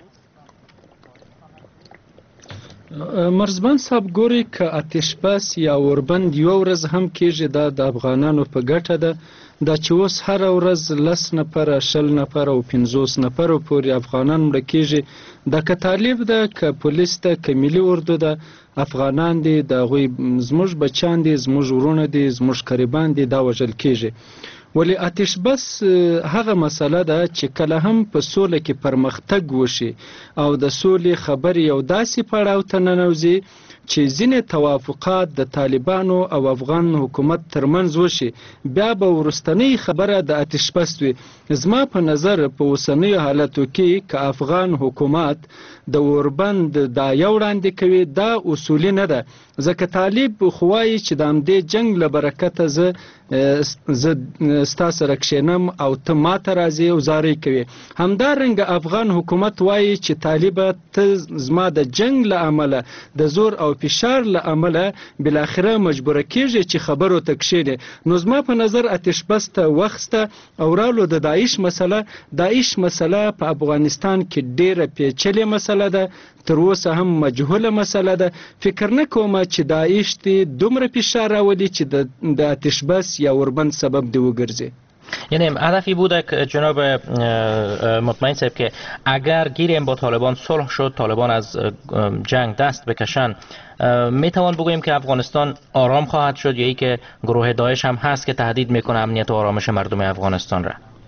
مرزبان صاحب ګوري که آتش بس یا اوربند یو ورځ هم کېږي دا د افغانانو په ګټه ده. دا چې اوس هره ورځ 10 نفره 20 نفره او 50 نفره پورې افغانان مړه کېږي، دا که طالب ده که پولیس ده که ملي اردو ده، افغانان دي د هغوی زموږ بچیان دي، زموږ ورونه دي، زموږ قریبان دي، دا وژل کېږي. ولی آتش بس هغه مسله ده چې کله هم په سوله کې پرمختګ وشي او د سولې خبرې یو داسې پړاو ته ننوځي چې ځینې توافقات د طالبانو او افغان حکومت ترمنځ وشي، بیا به وروستنۍ خبره د آتش بس وي. زما په نظر په اوسنیو حالتو کې که افغان حکومت د اوربند دا یو وړاندې کوي دا اصولي نه ده، ځکه طالب خو وایي چې د همدې جنګ له برکته زه ستا سره کښېنم او ته ماته راځې او زارۍ کوي. همدارنګه افغان حکومت وایي چې طالبه ته زما د جنګ له امله د زور او فشار له امله بالاخره مجبوره کېږي چې خبرو ته کښېنې. نو زما په نظر آتش بس ته وخسته او رالو د داعش مسله په افغانستان کې ډېره پیچلې مسله ده، تر اوسه هم مجهوله مسله ده. فکر نه کومه چې داعش دې دومره فشار راولي چې د آتش بس یا اوربند سبب دی وګرځي. یعنی هدفی بوده که جناب مطمئن صاحب که اگر گیریم با طالبان صلح شد، طالبان از جنگ دست بکشن، میتوان بگوییم که افغانستان آرام خواهد شد، یا ای که گروه داعش هم هست که تهدید میکنه امنیت و آرامش مردم افغانستان را؟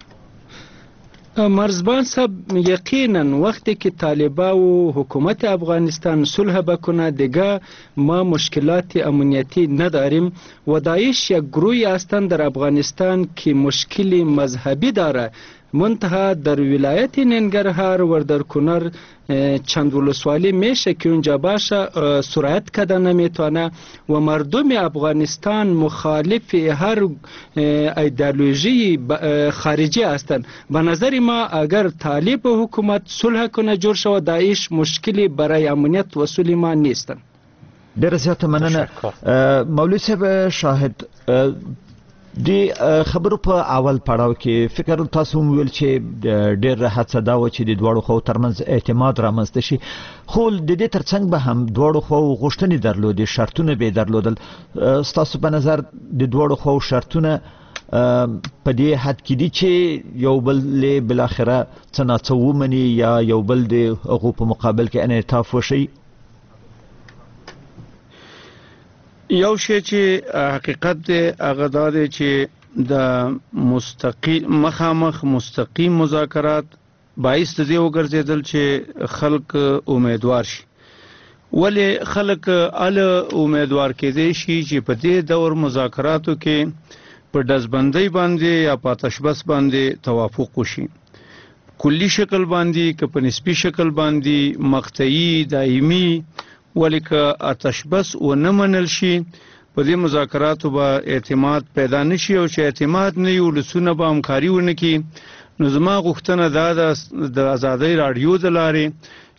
مرزبان صاحب یقینا وقتی که طالبا و حکومت افغانستان صلح بکنه دیگه ما مشکلات امنیتی نداریم و داعش یک گروهی هستند در افغانستان که مشکلی مذهبی داره، منتها در ولایت ننگرهار و در کنر چند ولسوالی میشه که اونجا باشه سرایت کده نمیتونه و مردم افغانستان مخالف هر ایدئولوژی خارجی هستند. به نظر ما اگر طالب و حکومت صلح کنه جور شود داعش مشکلی برای امنیت و سولې ما نیستن. ډېره زیاته مننه. مولوی صاحب شاهد، د خبرو په اول پړاو کې فکر تاسو ویل چې ډېر هڅه دا و چې د دواړو خو ترمنځ اعتماد رامنځته شي، خو د دې ترڅنګ به هم دواړو خو غوښتنې درلودې، شرطونه به درلودل. ستاسو په نظر د دواړو خو شرطونه په دې حد کې دي چې یو بل بالاخره څه ناڅه ومني یا یو بل د هغو په مقابل کې انعطاف وشي؟ یو شی چې حقیقت دی هغه دا دی چې د مخامخ مستقیم مذاکرات باعث د دې وګرځېدل چې خلک امیدوار شي. ولې خلک امیدوار کېدی شي چې په دې دور مذاکراتو کې په ډزبندۍ باندې یا په آتشبس باندې توافق وشي، کلی شکل باندې که په نسبی شکل باندې مقطعي دایمي، ولې که آتشبس ونه منل شي په دې مذاکراتو به اعتماد پیدا نشي، او چې اعتماد نه وي ولسونه به همکاري ونه کړي. نو زما غوښتنه دا ده د ازادۍ راډیو د لارې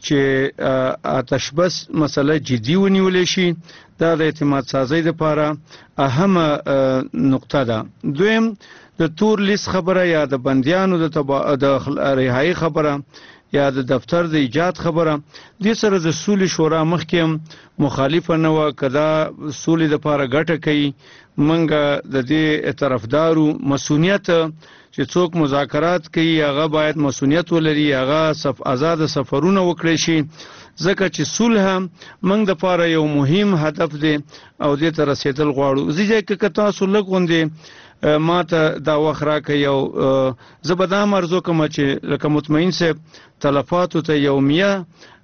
چې آتشبس مسله جدي ونیولی شي، دا د اعتماد سازۍ لپاره اهمه نقطه ده. دویم د تور لیست خبره یا د بندیانو د رهایی خبره یا د دفتر د ایجاد خبره، دې سره د سولې شورا مخکې هم مخالفه نه وه که دا سولې دپاره ګټه کوي. موږ د دې طرفدارو مسؤلیت چې څوک مذاکرات کوي هغه باید مسؤلیت ولري، هغه آزاد سفرونه وکړي شي، ځکه چې صلح موږ دپاره یو مهم هدف دی او دې ته رسېدل غواړو. ځکه که تاسو لږ غوندې ما ته دا وخت راکړئ او زه به دا عرض وکړم چې لکه مطمئن صاحب تلفاتو ته یومیه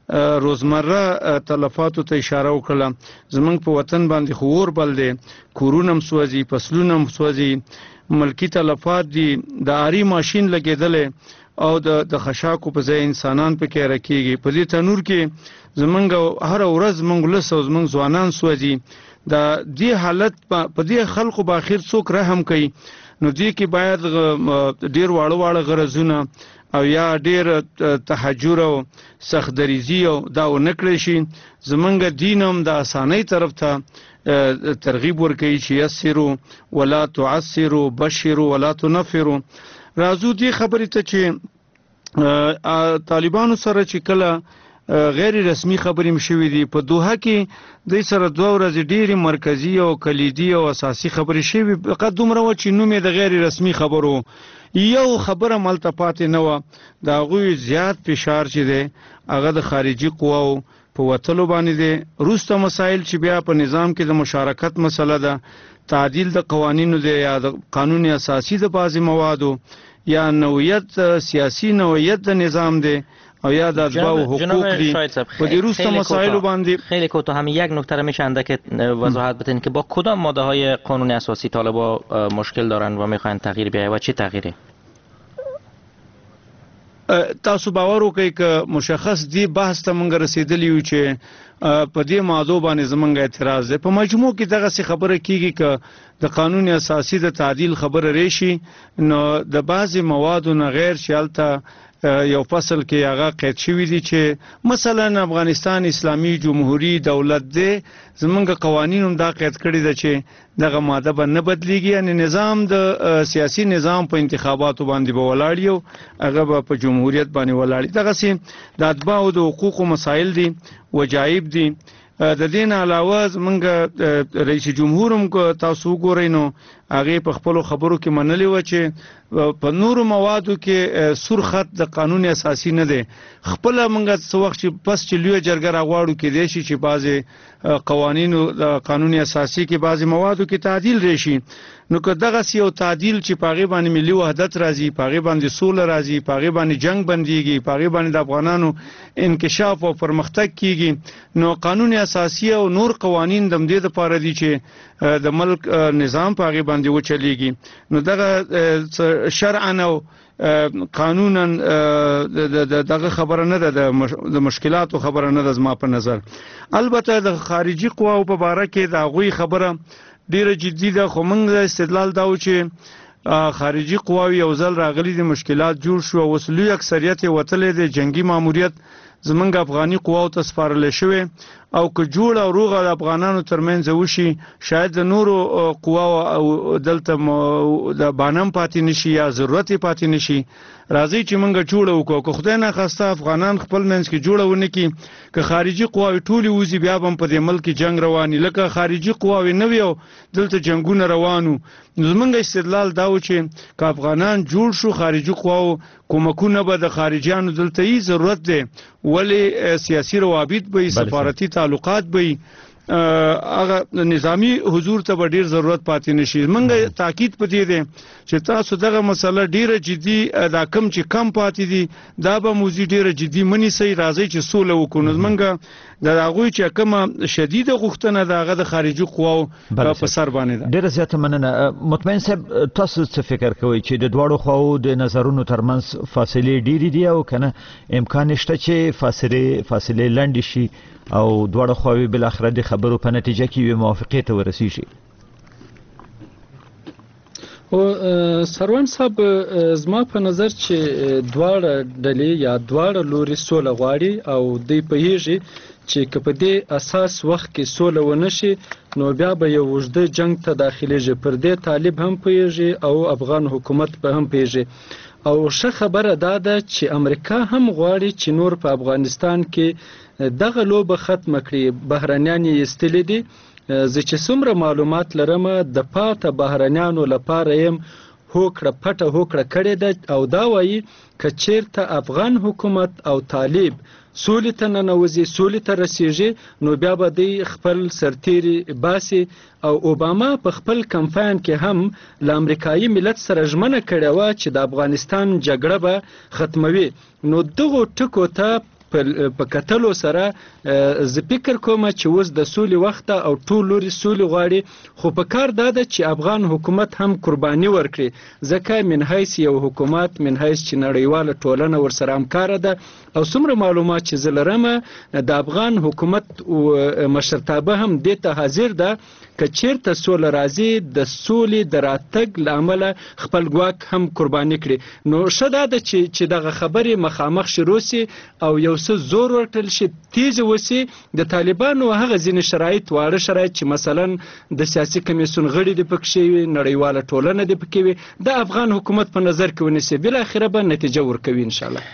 روزمره تلفاتو ته اشاره وکړه. زمونږ په وطن باندې خو اور بل دی، کورونه هم سوځي، فصلونه هم سوځي، ملکی تلفات دي، د آري ماشین لګېدلی او د خشاکو په ځای انسانان پکې راکېږي. په دې تنور کې زمونږ هره ورځ زمونږ ولس او زمونږ ځوانان سوځي. د دې حالت په دې خلکو به اخر څوک رحم کوي؟ نو دې کې باید ډېر واړه غرضونه او یا ډېر تحجر او سختدریزي او دا ونه کړی شي. زمونږ دین هم د اسانۍ طرف ته ترغیب ورکوي چې یسروا ولا تعسروا بشروا ولا تنفروا. راځو دې خبرې ته چې طالبانو سره چې کله غیر رسمي خبرې مشوي دي، په دوحه کې د سره 2 ورځې ډېرې مرکزي او کلیدي او اساسي خبرې شوي، فقط دومره و چې نوم یې د غیر رسمي خبرو، یو خبره ملته پاتې نه وه. د هغوی زیات فشار چې دی هغه د خارجي قواو په وتلو باندې دی. وروسته مسایل چې بیا په نظام کې د مشارکت مسله ده، تعدیل د قوانینو دی یا د قانون اساسي د بعضې موادو یا نوعیت سیاسی نوعیت د نظام دی او یا د اتباع و حقوق دی. په دې وروسته مسائلو باندې خیلی کوتاه هم یک نکته را میشه اندک وضاحت بدین که با کدام ماده های قانون اساسی طالبا مشکل دارن و میخواین تغییر بیاید و چه تغییری؟ تاسو باور وکړئ که مشخص دی بحث ته مونږ رسیدلی یو چې په دې مادو باندې زمونږ اعتراض دی. په مجموع کې دغسې خبره کیږي که د قانون اساسي د تعدیل خبره ریشي، نو د بعضې موادو نه غیر چې هلته یو فصل کې هغه قید شوي دي چې مثلا افغانستان اسلامي جمهوری دولت دی، زمونږ قوانین هم دا قید کړي ده چې دغه ماده به نه بدلیږي، یعنی نظام د سیاسي نظام په انتخاباتو باندې به ولاړ یو، هغه به په جمهوریت باندې ولاړ. دغسې د اتباعو د حقوقو مسایل دي، وجایب دي. د دې نه علاوه زمونږ رئیس جمهور هم تاسو وګورئ نو هغې په خپلو خبرو کې منلې وه چې په نورو موادو کې سور خط د قانون اساسي نه دی. خپله موږ څه وخت چې بس چې لویه جرګه راغواړو کېدی شي چې بعضې قوانینو د قانون اساسي کې بعضې موادو کې تعدیل راشي، نو که دغسې یو تعدیل چې په هغې باندې ملي وحدت راځي، په هغې باندې سوله راځي، په هغې باندې جنګ بندېږي، په هغې باندې د افغانانو انکشاف او پرمختګ کېږي، نو قانون اساسي او نور قوانین د همدې دپاره دي چې د ملک نظام په هغې باندې وچلیږي. نو دغه شرعاً او قانونا دغه خبره نه ده، د مشکلاتو خبره نه ده زما په نظر. البته د خارجي قواو په باره کې د هغوی خبره ډیره جدي ده، خو موږ استدلال دا و چې خارجي قواوې یو ځل راغلي دي، مشکلات جوړ شو او اوس لوی اکثریت یې وتلی دی، جنګي ماموریت زمونږ افغاني قواو ته سپارلی شوی او که جوړ او روغه د افغانانو ترمنځ وشي، شاید د نورو قواو او دلته د بانم پاتې نشي یا ضرورت یې پاتې نشي. راځئ چې موږ جوړه وکړو، که خدای ناخواسته افغانان خپل منځ کې جوړه ونه کړي، که خارجي قواوې ټولې وځي بیا به هم په دې ملک کې جنګ روان وي، لکه خارجي قواوې نه وي او دلته جنګونه روان وو. زمونږ استدلال دا و چې که افغانان جوړ شو، خارجي قواو کومکونه به د خارجیانو دلته یې ضرورت دی، ولې سیاسي روابط به سفارتي تعلقات به هغه نظامی حضور ته به ډیر ضرورت پاتې نشي. موږ تاکید په دې دی چې تاسو دغه مسله ډیره جدي، دا کم چې کم پاتې دي دا به موضوع ډیره جدي منیسئ، راځئ چې سوله وکړو. موږ د هغوی چې کومه شدیده غوښتنه ده هغه د خارجي قواو په سر باندې ده. ډیره زیاته مننه. مطمئن صاحب تاسو څه فکر کوئ چې د دواړو خواو د نظرونو ترمنځ فاصلې ډیرې دي او کنه امکان شته چې فاصلې لنډې شي او دواړه خواوې بل اخر د خبرو په نتیجه کې یو موافقت ته ورسیږي؟ او سروان صاحب زما په نظر چې دواړه ډلې یا دواړه لوري سوله غواړي او دوی پوهیږي چې که په دې اساس وخت کې سوله ونه شي نو بیا به یو اوږده جنگ ته داخلیږي. پر دې طالب هم پوهیږي او افغان حکومت به هم پوهیږي. او ښه خبره دا ده چې امریکا هم غواړي چې نور په افغانستان کې دغه لوبه ختمه کړي. بهرنیان یې ایستلي دي. زه چې څومره معلومات لرم د پاته بهرنیانو لپاره یم هوکړه پټه هوکړه کړې ده او دا وایي که چیرته افغان حکومت او طالب سولې ته ننوځي سولې ته رسیږي نو بیا به دوی خپل سرتیري باسي. او اوباما په خپل کمپاین کې هم له امریکایي ملت سره ژمنه کړې وه چې د افغانستان جګړه به ختموي. نو دغو ټکو ته په کتلو سره زه فکر کوم چې اوس د سولې وخت او ټول لوري سولې غواړي خو په کار دا ده چې افغان حکومت هم قرباني ورکړي ځکه من حیث یو حکومت من حیث چې نړیواله ټولنه ورسره همکاره ده او څومره معلومات چې زه لرم د افغان حکومت مشرتابه هم دې ته حاضر ده که چیرته سوله راځي د سولې د راتګ له امله خپل ګواک هم قرباني کړي. نو ښه دا ده چې دغه خبرې مخامخ شروع سي او یو څه زور ورکړل شي تیز وسی د طالبانو هغه ځینې شرایط واړه شرایط چې مثلا د سیاسي کمیسیون غړي د پکې وي نړیواله ټولنه د پکې وي د افغان حکومت په نظر کې ونیسي بل اخره به نتیجه ورکوي ان شاء الله.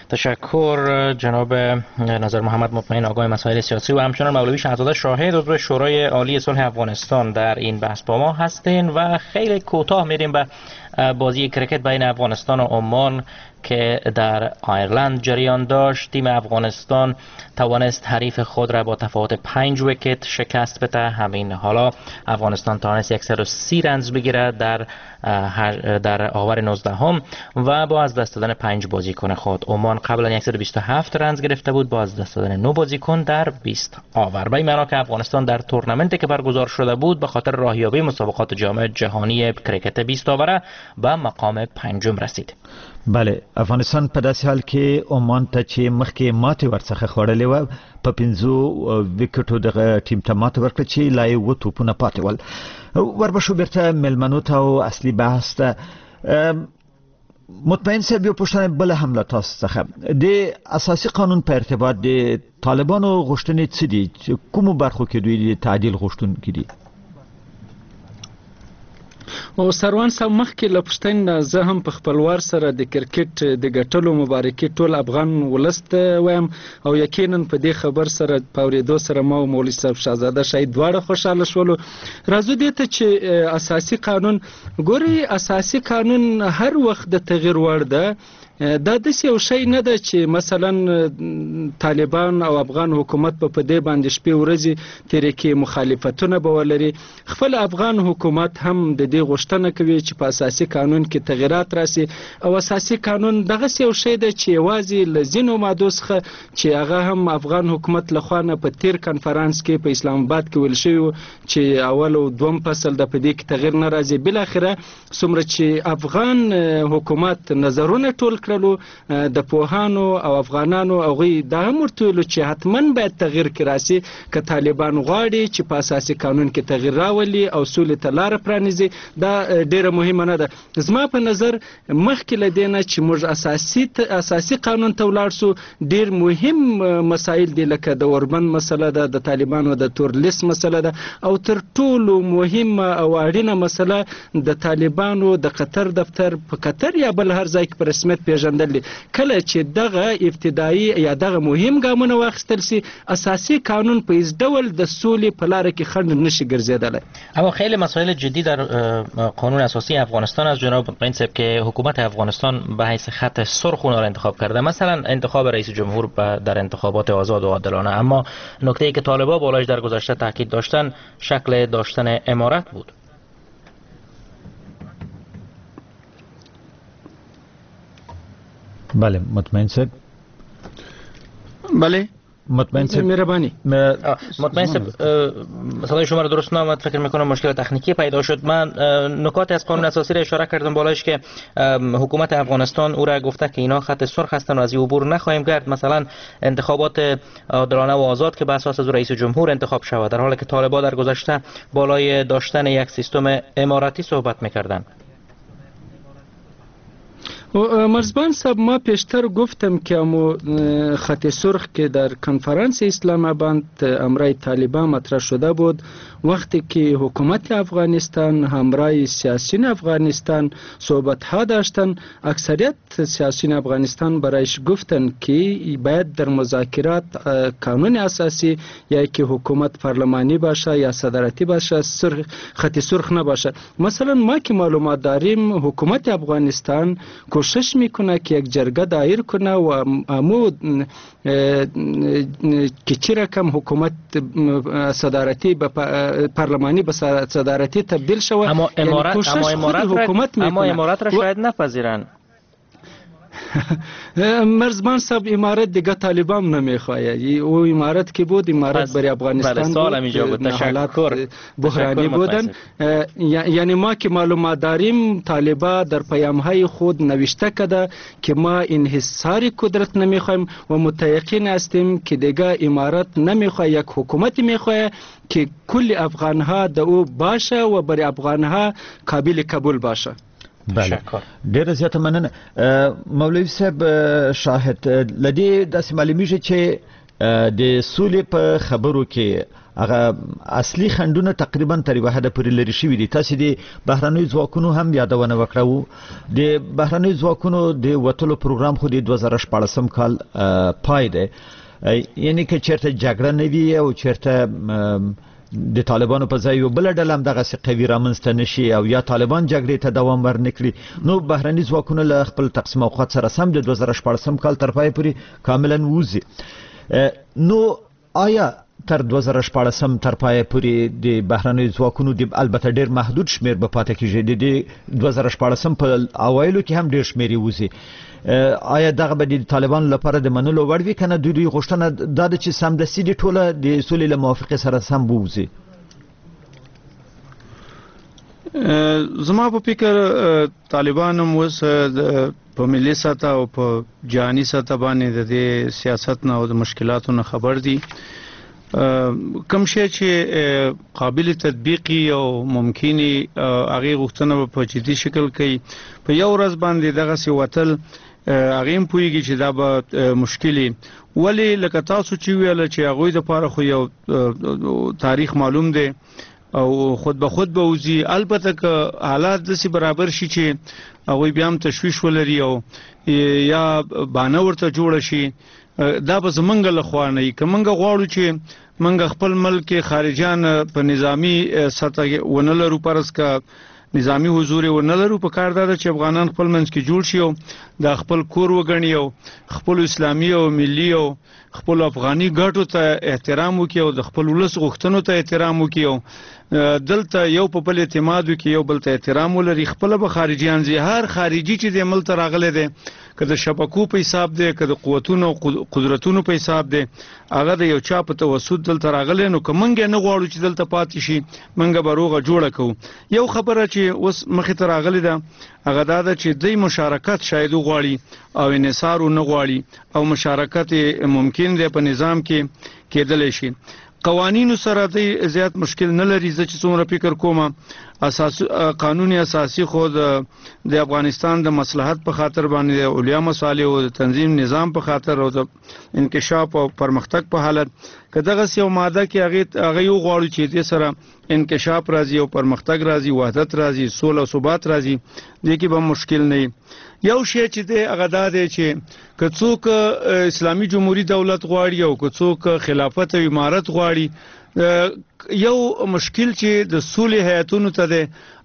تشکر جناب نظر محمد مطمئن آگاه مسائل سیاسی و همچنین مولوی شهزاده شاهد عضو شورای عالی صلح افغانستان در این بحث با ما هستین و خیلی کوتاه میریم به بازی کرکت بین افغانستان و عمان که در آیرلند جریان داشت. تیم افغانستان توانست حریف خود را با تفاوت 5 ویکت شکست بده. همین حالا افغانستان توانست 130 رنز بگیرد در آور 19 هم و با از دست دادن 5 بازیکن خود. عمان قبلا 127 رنز گرفته بود با از دست دادن 9 بازیکن در 20 آور. به این معنا که افغانستان در تورنمنتی که برگزار شده بود به خاطر راهیابی مسابقات جام جهانی کرکت 20 آوره به مقام 5 رسید. بله افغانستان په داسې حال کې عمان ته چې مخکې ماتې ورڅخه خوړلې وه په 5 ویکټو دغه ټیم ته ماتې ورکړه چې لا یې 7 توپونه پاتې ول. وربشو بیرته میلمنو ته او اصلي بحث ته. مطمئن صاحب یو پوښتنه بله هم له تاسو څخه د اساسي قانون په ارتباط د طالبانو غوښتنې څه دي؟ کومو برخو کې دوی د تعدیل غوښتونکي دي؟ او سروان صاحب مخکې له پوښتنې زه هم په خپلوار سره د کرکټ د ګټلو مبارکي ټول افغان ولس ته وایم او یقینا په دې خبر سره په اورېدو سره ما او مولوي صاحب شهزاده شاید دواړه خوشحاله شولو. راځو دې ته چې اساسي قانون ګوري اساسي قانون هر وخت د تغییر وړ ده. دا داسې یو شی نه ده چې مثلا طالبان او افغان حکومت په دې باندې شپې ورځې تیرې کې مخالفتونه به ولري. خپل افغان حکومت هم د دې غوښتنه کوي چې په اساسي قانون کې تغییرات راسي او اساسي قانون دغسې یو شی ده چې یوازې له ځینو مادو څخه چې هغه هم افغان حکومت لخوا نه په تیر کنفرانس کې په اسلام آباد کې ویل شوي چې اول او دوم فصل د په دې کې تغییر نه راځي. بالاخره څومره چې افغان حکومت نظرونه ټول د پوهانو او افغانانو هغوی دا هم ورته ویلو چې حتما باید تغییر کې راسي که طالبان غواړي چې په اساسي قانون کې تغییر راولي او سولې ته لاره پرانیزي. دا ډیره مهمه نه ده. زما په نظر مخکې له دې نه چې موږ اساسي قانون ته ولاړ سو ډیر مهم مسایل دي لکه د اوربند مسله ده د طالبانو د تور لیست مسله ده او تر ټولو مهمه او اړینه مسله د طالبانو د قطر دفتر په قطر یا بل هر ځای کې په رسمیت کله چې دغه ابتدایي یا دغه مهم ګامونه واخیستل سي اساسي قانون په هیڅ ډول د سولې په لاره کې خنډ نشي ګرځیدلی. اما خیلی مسائل جدی در قانون اساسی افغانستان از جناب مطمئن صاحب که حکومت افغانستان به حیث خط سرخ اون را انتخاب کرده، مثلا انتخاب رئیس جمهور در انتخابات آزاد و عادلانه. اما نکته‌ای که طالبان بالایش در گذشته تاکید داشتن شکل داشتن امارت بود. بله مطمئن صاحب. بله مطمئن صاحب مهربانی. مطمئن صاحب صدای شما رو درست نامد، فکر میکنم مشکل تکنیکی پیدا شد. من نکات از قانون اساسی را اشاره کردم بالایش که حکومت افغانستان او را گفته که اینا خط سرخ هستن و از این عبور نخواهیم کرد. مثلا انتخابات عادلانه و آزاد که بر اساس رئیس جمهور انتخاب شود، در حالی که طالبان در گذشته بالای داشتن یک سیستم اماراتی صحبت میکردن. مرزبان صاحب، ما پیشتر گفتم که خط سرخ که در کنفرانس اسلام آباد امرای طالبان مطرح شده بود، وقتی که حکومت افغانستان همراه سیاسیون افغانستان صحبت ها داشتن، اکثریت سیاسیون افغانستان برایش گفتن که باید در مذاکرات قانون اساسی یا که حکومت پارلمانی باشه یا صدارتی باشه، خط سرخ نباشه. مثلا ما که معلومات داریم حکومت افغانستان کوشش میکنه که یک جرگه دایر کنه و امو که چی رقم حکومت صدارتی به پارلمانی به صدارتی تبدیل شود. اما امارات را شاید نپذیرن. مرزبان صاحب، امارت دیگه طالبان نمیخواه. او امارت که بود، امارت برای افغانستان بود، حالات بحرانی بودن. یعنی ما که معلومات داریم طالبان در پیامهای خود نوشته کده که ما انحصار قدرت نمیخوایم و متیقن هستیم که دیگه امارت نمیخواه، یک حکومت میخواه که کل افغانها د او باشه و برای افغانها قابل قبول باشه. بله، ډیره زیاته مننه. مولوي صاحب شاهد، لدی داسې معلومیږي چې د سولې په خبرو کې هغه اصلي خنډونه تقریبا تر یوه حده پورې لرې شوي دي. تاسې د بهرنیو ځواکونو هم یادونه وکړه. د بهرنیو ځواکونو د وتلو پروګرام خو د 2014 کال پای دی. یعنی که چیرته جګړه نه وي او چیرته د طالبانو په ځای یو بل ډله هم دغسې قوي رامنځته نشي او یا طالبان جګړې ته دوام ورنکړي، نو بهرني ځواکونه له خپل تقسیم اوقات سره سم د 2014 کال تر پای پورې کاملا ووځي. نو آیا تر 2014 تر پای پورې د بهرنیو ځواکونو د البته ډیر محدود شمیر به پاتې کیږي، د 2014 په اوایلو کې هم ډیر شمیر ووځي. آیا دغه به د طالبانو لپاره د منلو وړ وي کنه دوی غوښتنه دا ده چې سمدستي د ټوله د سولې له موافقې سره سم ووځي؟ زما په فکر طالبان هم اوس په ملي سطح او په جهاني سطح باندې د دې سیاست نه او د مشکلاتو نه خبر دي. کوم شی چې قابل تطبیقي او ممکني هغه غوښتنه په جدي شکل کوي، په یو ورځ باندې دغه سی وتل هغه هم پوهیږي چې دا به مشکلي. ولی لکه تاسو چې ویل چې هغوی دپاره خو یو تاریخ معلوم دی او خود به خود به وځي. البته که حالات داسې برابر شي چې هغوی بیا هم تشویش ولري او یا بانه ورته جوړه شي، دا به زمونږ له خوا نه وي. که موږ غواړو چې موږ خپل ملک خارجان په نظامی سطح ونه لرو، فرض که نظامی حضور ونه لرو، په کار دا ده چې افغانان خپل منځ کې جوړ شي او د خپل کور وګڼي او خپل اسلامي او ملي او خپل افغاني ګټو ته احترام وکړي او د خپل ولس غوښتنو ته احترام وکړي او دلته یو په بل اعتماد وکړي، یو بل ته احترام ولري. خپل به خارجيان زی هر خارجي چې د عمل ته راغلی دی، که د شبکو په حساب دی، که د قوتونو او قدرتونو په حساب دی، هغه د یو چا په توسط دلته راغلی. نو که موږ نه غواړو چې دلته پاتې شي، موږ به روغه جوړه کوو. یو خبره چې اوس مخې ته راغلی ده هغه دا ده چې دوی مشارکت شاید وغواړي او انحصار ونه غواړي او مشارکت ممکن دی په نظام کې کېدلی شي. قوانینو سره دی زیات مشکل نه لري. زه چې څومره فکر کوم قانون اساسي خو د افغانستان د مصلحت په خاطر باندې د اولیا مصالح او د تنظیم نظام په خاطر او د انکشاف او پرمختګ په حالت که دغه یو ماده کې هغه یو غواړي چې دې سره انکشاف راځي او پرمختګ راځي، وحدت راځي، سوله او ثبات راځي، دې کې به مشکل نه وي. یو شی چې دی هغه دا دی چې که څوک اسلامي جمهوریت دولت غواړي او که څوک خلافت او امارت غواړي، یو مشکل چې د سولې هیاتونو ته دی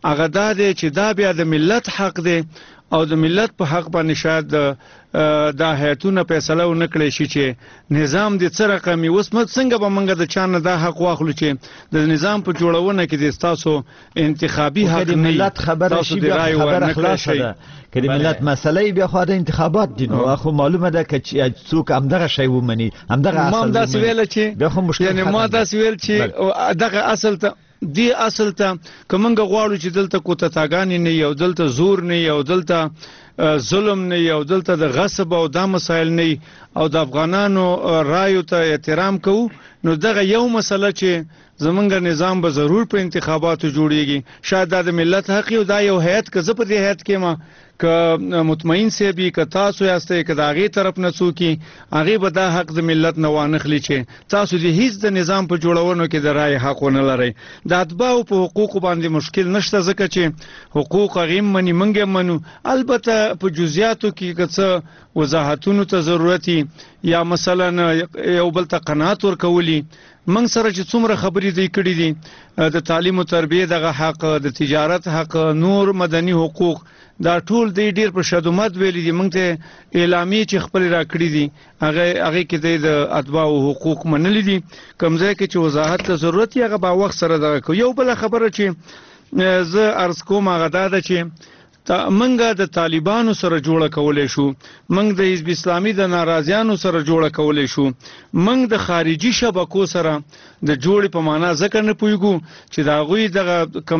هغه دا دی چې دا بیا د ملت حق دی او د ملت په حق باندې شاید دا هیئتونه فیصله ونه کړی شي چې نظام د څه رقمي اوس څنګه به موږ د چا نه دا حق واخلو چې د نظام په جوړونه کې د ستاسو انتخابي حق نه ملت خبره شي بیا خبره خلاصه ده که د ملت مسله بیا خو د انتخابات دي نو خو معلومه ده چې څوک همدغه شی ومني همدغه اصل دا ویل چې بیا خو مشکل یعنی ما دا ویل چې دغه اصل ته دی اصل ته کومنګ غواړو چې دلته کوتتاګانی نه یو دلته زور نه یو دلته ظلم نه یو دلته د غصب او د مسایل نه او د افغانانو رایو ته احترام کوو نو دغه یو مسله چې زمونږ نظام به ضرور په انتخاباتو جوړیږي شاید دا د ملت حق او دا یو هیئت که زه په دې هیئت کې ما که مطمئن سی بي که تاسو یاستئ که د هغې طرف نه څوک هغې به دا حق د ملت نه وانخلي چې تاسو د هیڅ د نظام په جوړونو کې د رایې حق ونه لرئ د اتباعو په حقوقو باندې مشکل نشته ځکه چې حقوق هغې هم مني موږ هم منو البته په جزئیاتو کې که څه وضاحتونو ته ضرورت یا مثلا یو بل ته قناعت ورکولي موږ سره چې څومره خبرې دی کړې دي د تعلیم او تربیه دغه حق د تجارت حق نور مدني حقوق دا ټول دی ډیر په شدومت ویلي دي موږ ته اعلامیه چې خپل را کړې دي هغه کې د اتباع او حقوق منلي دي کمزې کې چې وضاحت ته ضرورت یې هغه با وخت سره دغه یو بل خبره چې زه عرض کوم هغه دا ده چې منګه د طالبانو سره جوړه کولې شو منګ د حزب اسلامي د ناراضیانو سره جوړه کولې شو منګ د خارجي شبکو سره د جوړې په معنا ځکه نه پویګو چې دا غوي د کم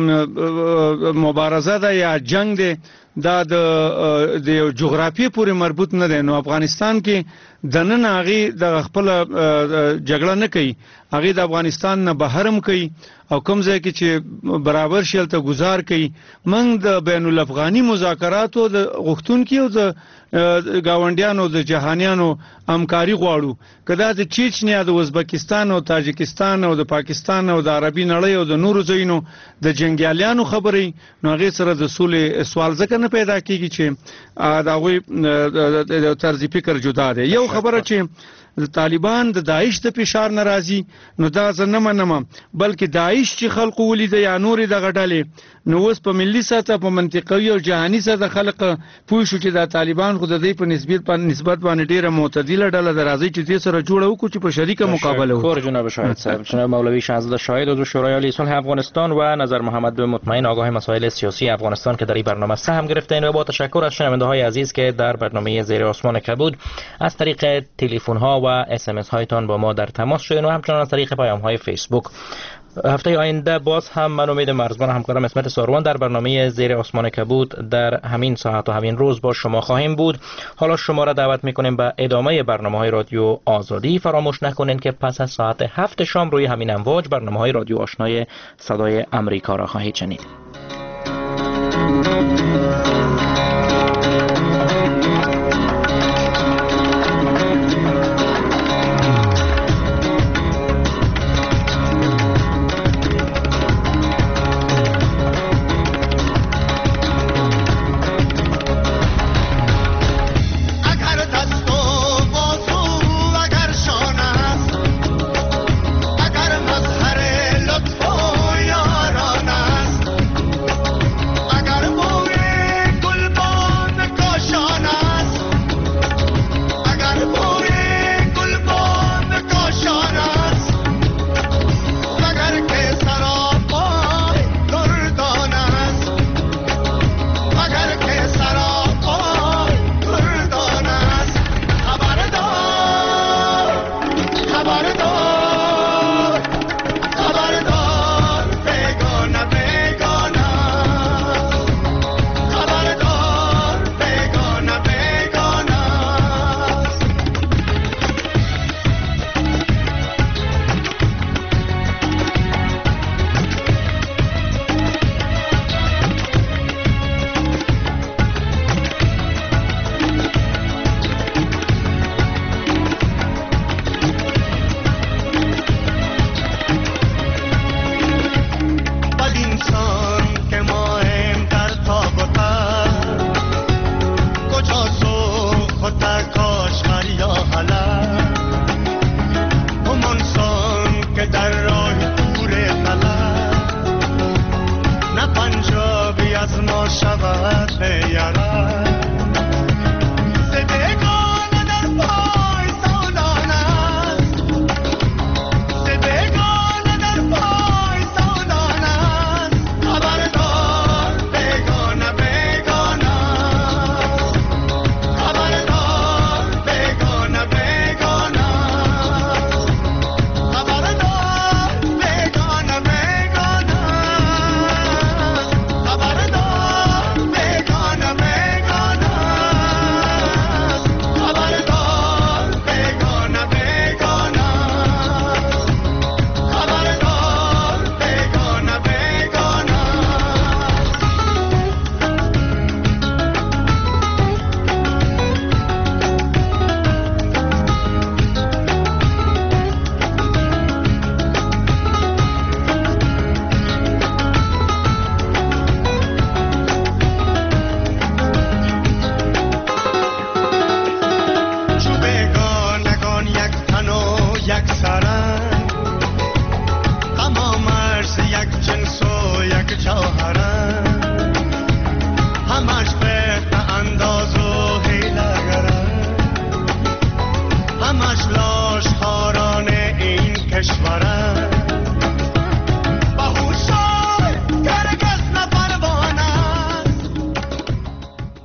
مبارزه ده یا جنگ ده دا د جغرافیې پورې مربوط نه دی نو افغانستان کې د نن هغه د خپل جګړه نه کوي هغه د افغانستان نه بهرم کوي او کوم ځای کې چې برابر شیل ته گزار کوي موږ د بین الافغاني مذاکراتو د غوښتونکو او د گاونډیانو د جهانیانو همکاري غواړو کدا د چچنیا د ازبکستان او تاجکستان او د پاکستان او د عربي نړۍ او د نورو ځایونو د جنگیالیانو خبرې نو هغه سره د سولې سوال ځکه نه پیدا کیږي چې دا غوي د طرز فکر جدا دی یو خبره چې د طالبان د داعش ته فشار ناراضي نو دا ځنه منم بلکې داعش چې خلق ولید یا نور د غډلې نو اوس په ملي سطح په منطقوي او جهاني سطح خلق پوه شو چې د طالبان خو د دې په نسبت باندې ډیره معتدله ډله درازي چې دې سره جوړه وکړي چې په شریکه مقابله وکړي جناب شاهد صاحب جناب مولوی شهزاده شاهد عضو شورای عالی صلح افغانستان و نظر محمد به مطمئن آگاه مسائل سیاسی افغانستان که در این برنامه سهم گرفتین و با تشکر از شنونده های عزیز که در برنامه زیر آسمان کبود از طریق تلفن ها و اس ام اس هایتان با ما در تماس شدین و همچنان از طریق پیام های فیسبوک. هفته آینده باز هم من امید مرزبان همکارم اسمت ساروان در برنامه زیر آسمان کبود در همین ساعت و همین روز با شما خواهیم بود. حالا شما را دعوت میکنیم به ادامه برنامه‌های رادیو آزادی. فراموش نکنین که پس از ساعت 7 شام روی همین امواج برنامه‌های رادیو آشنای صدای امریکا را خواهید شنید.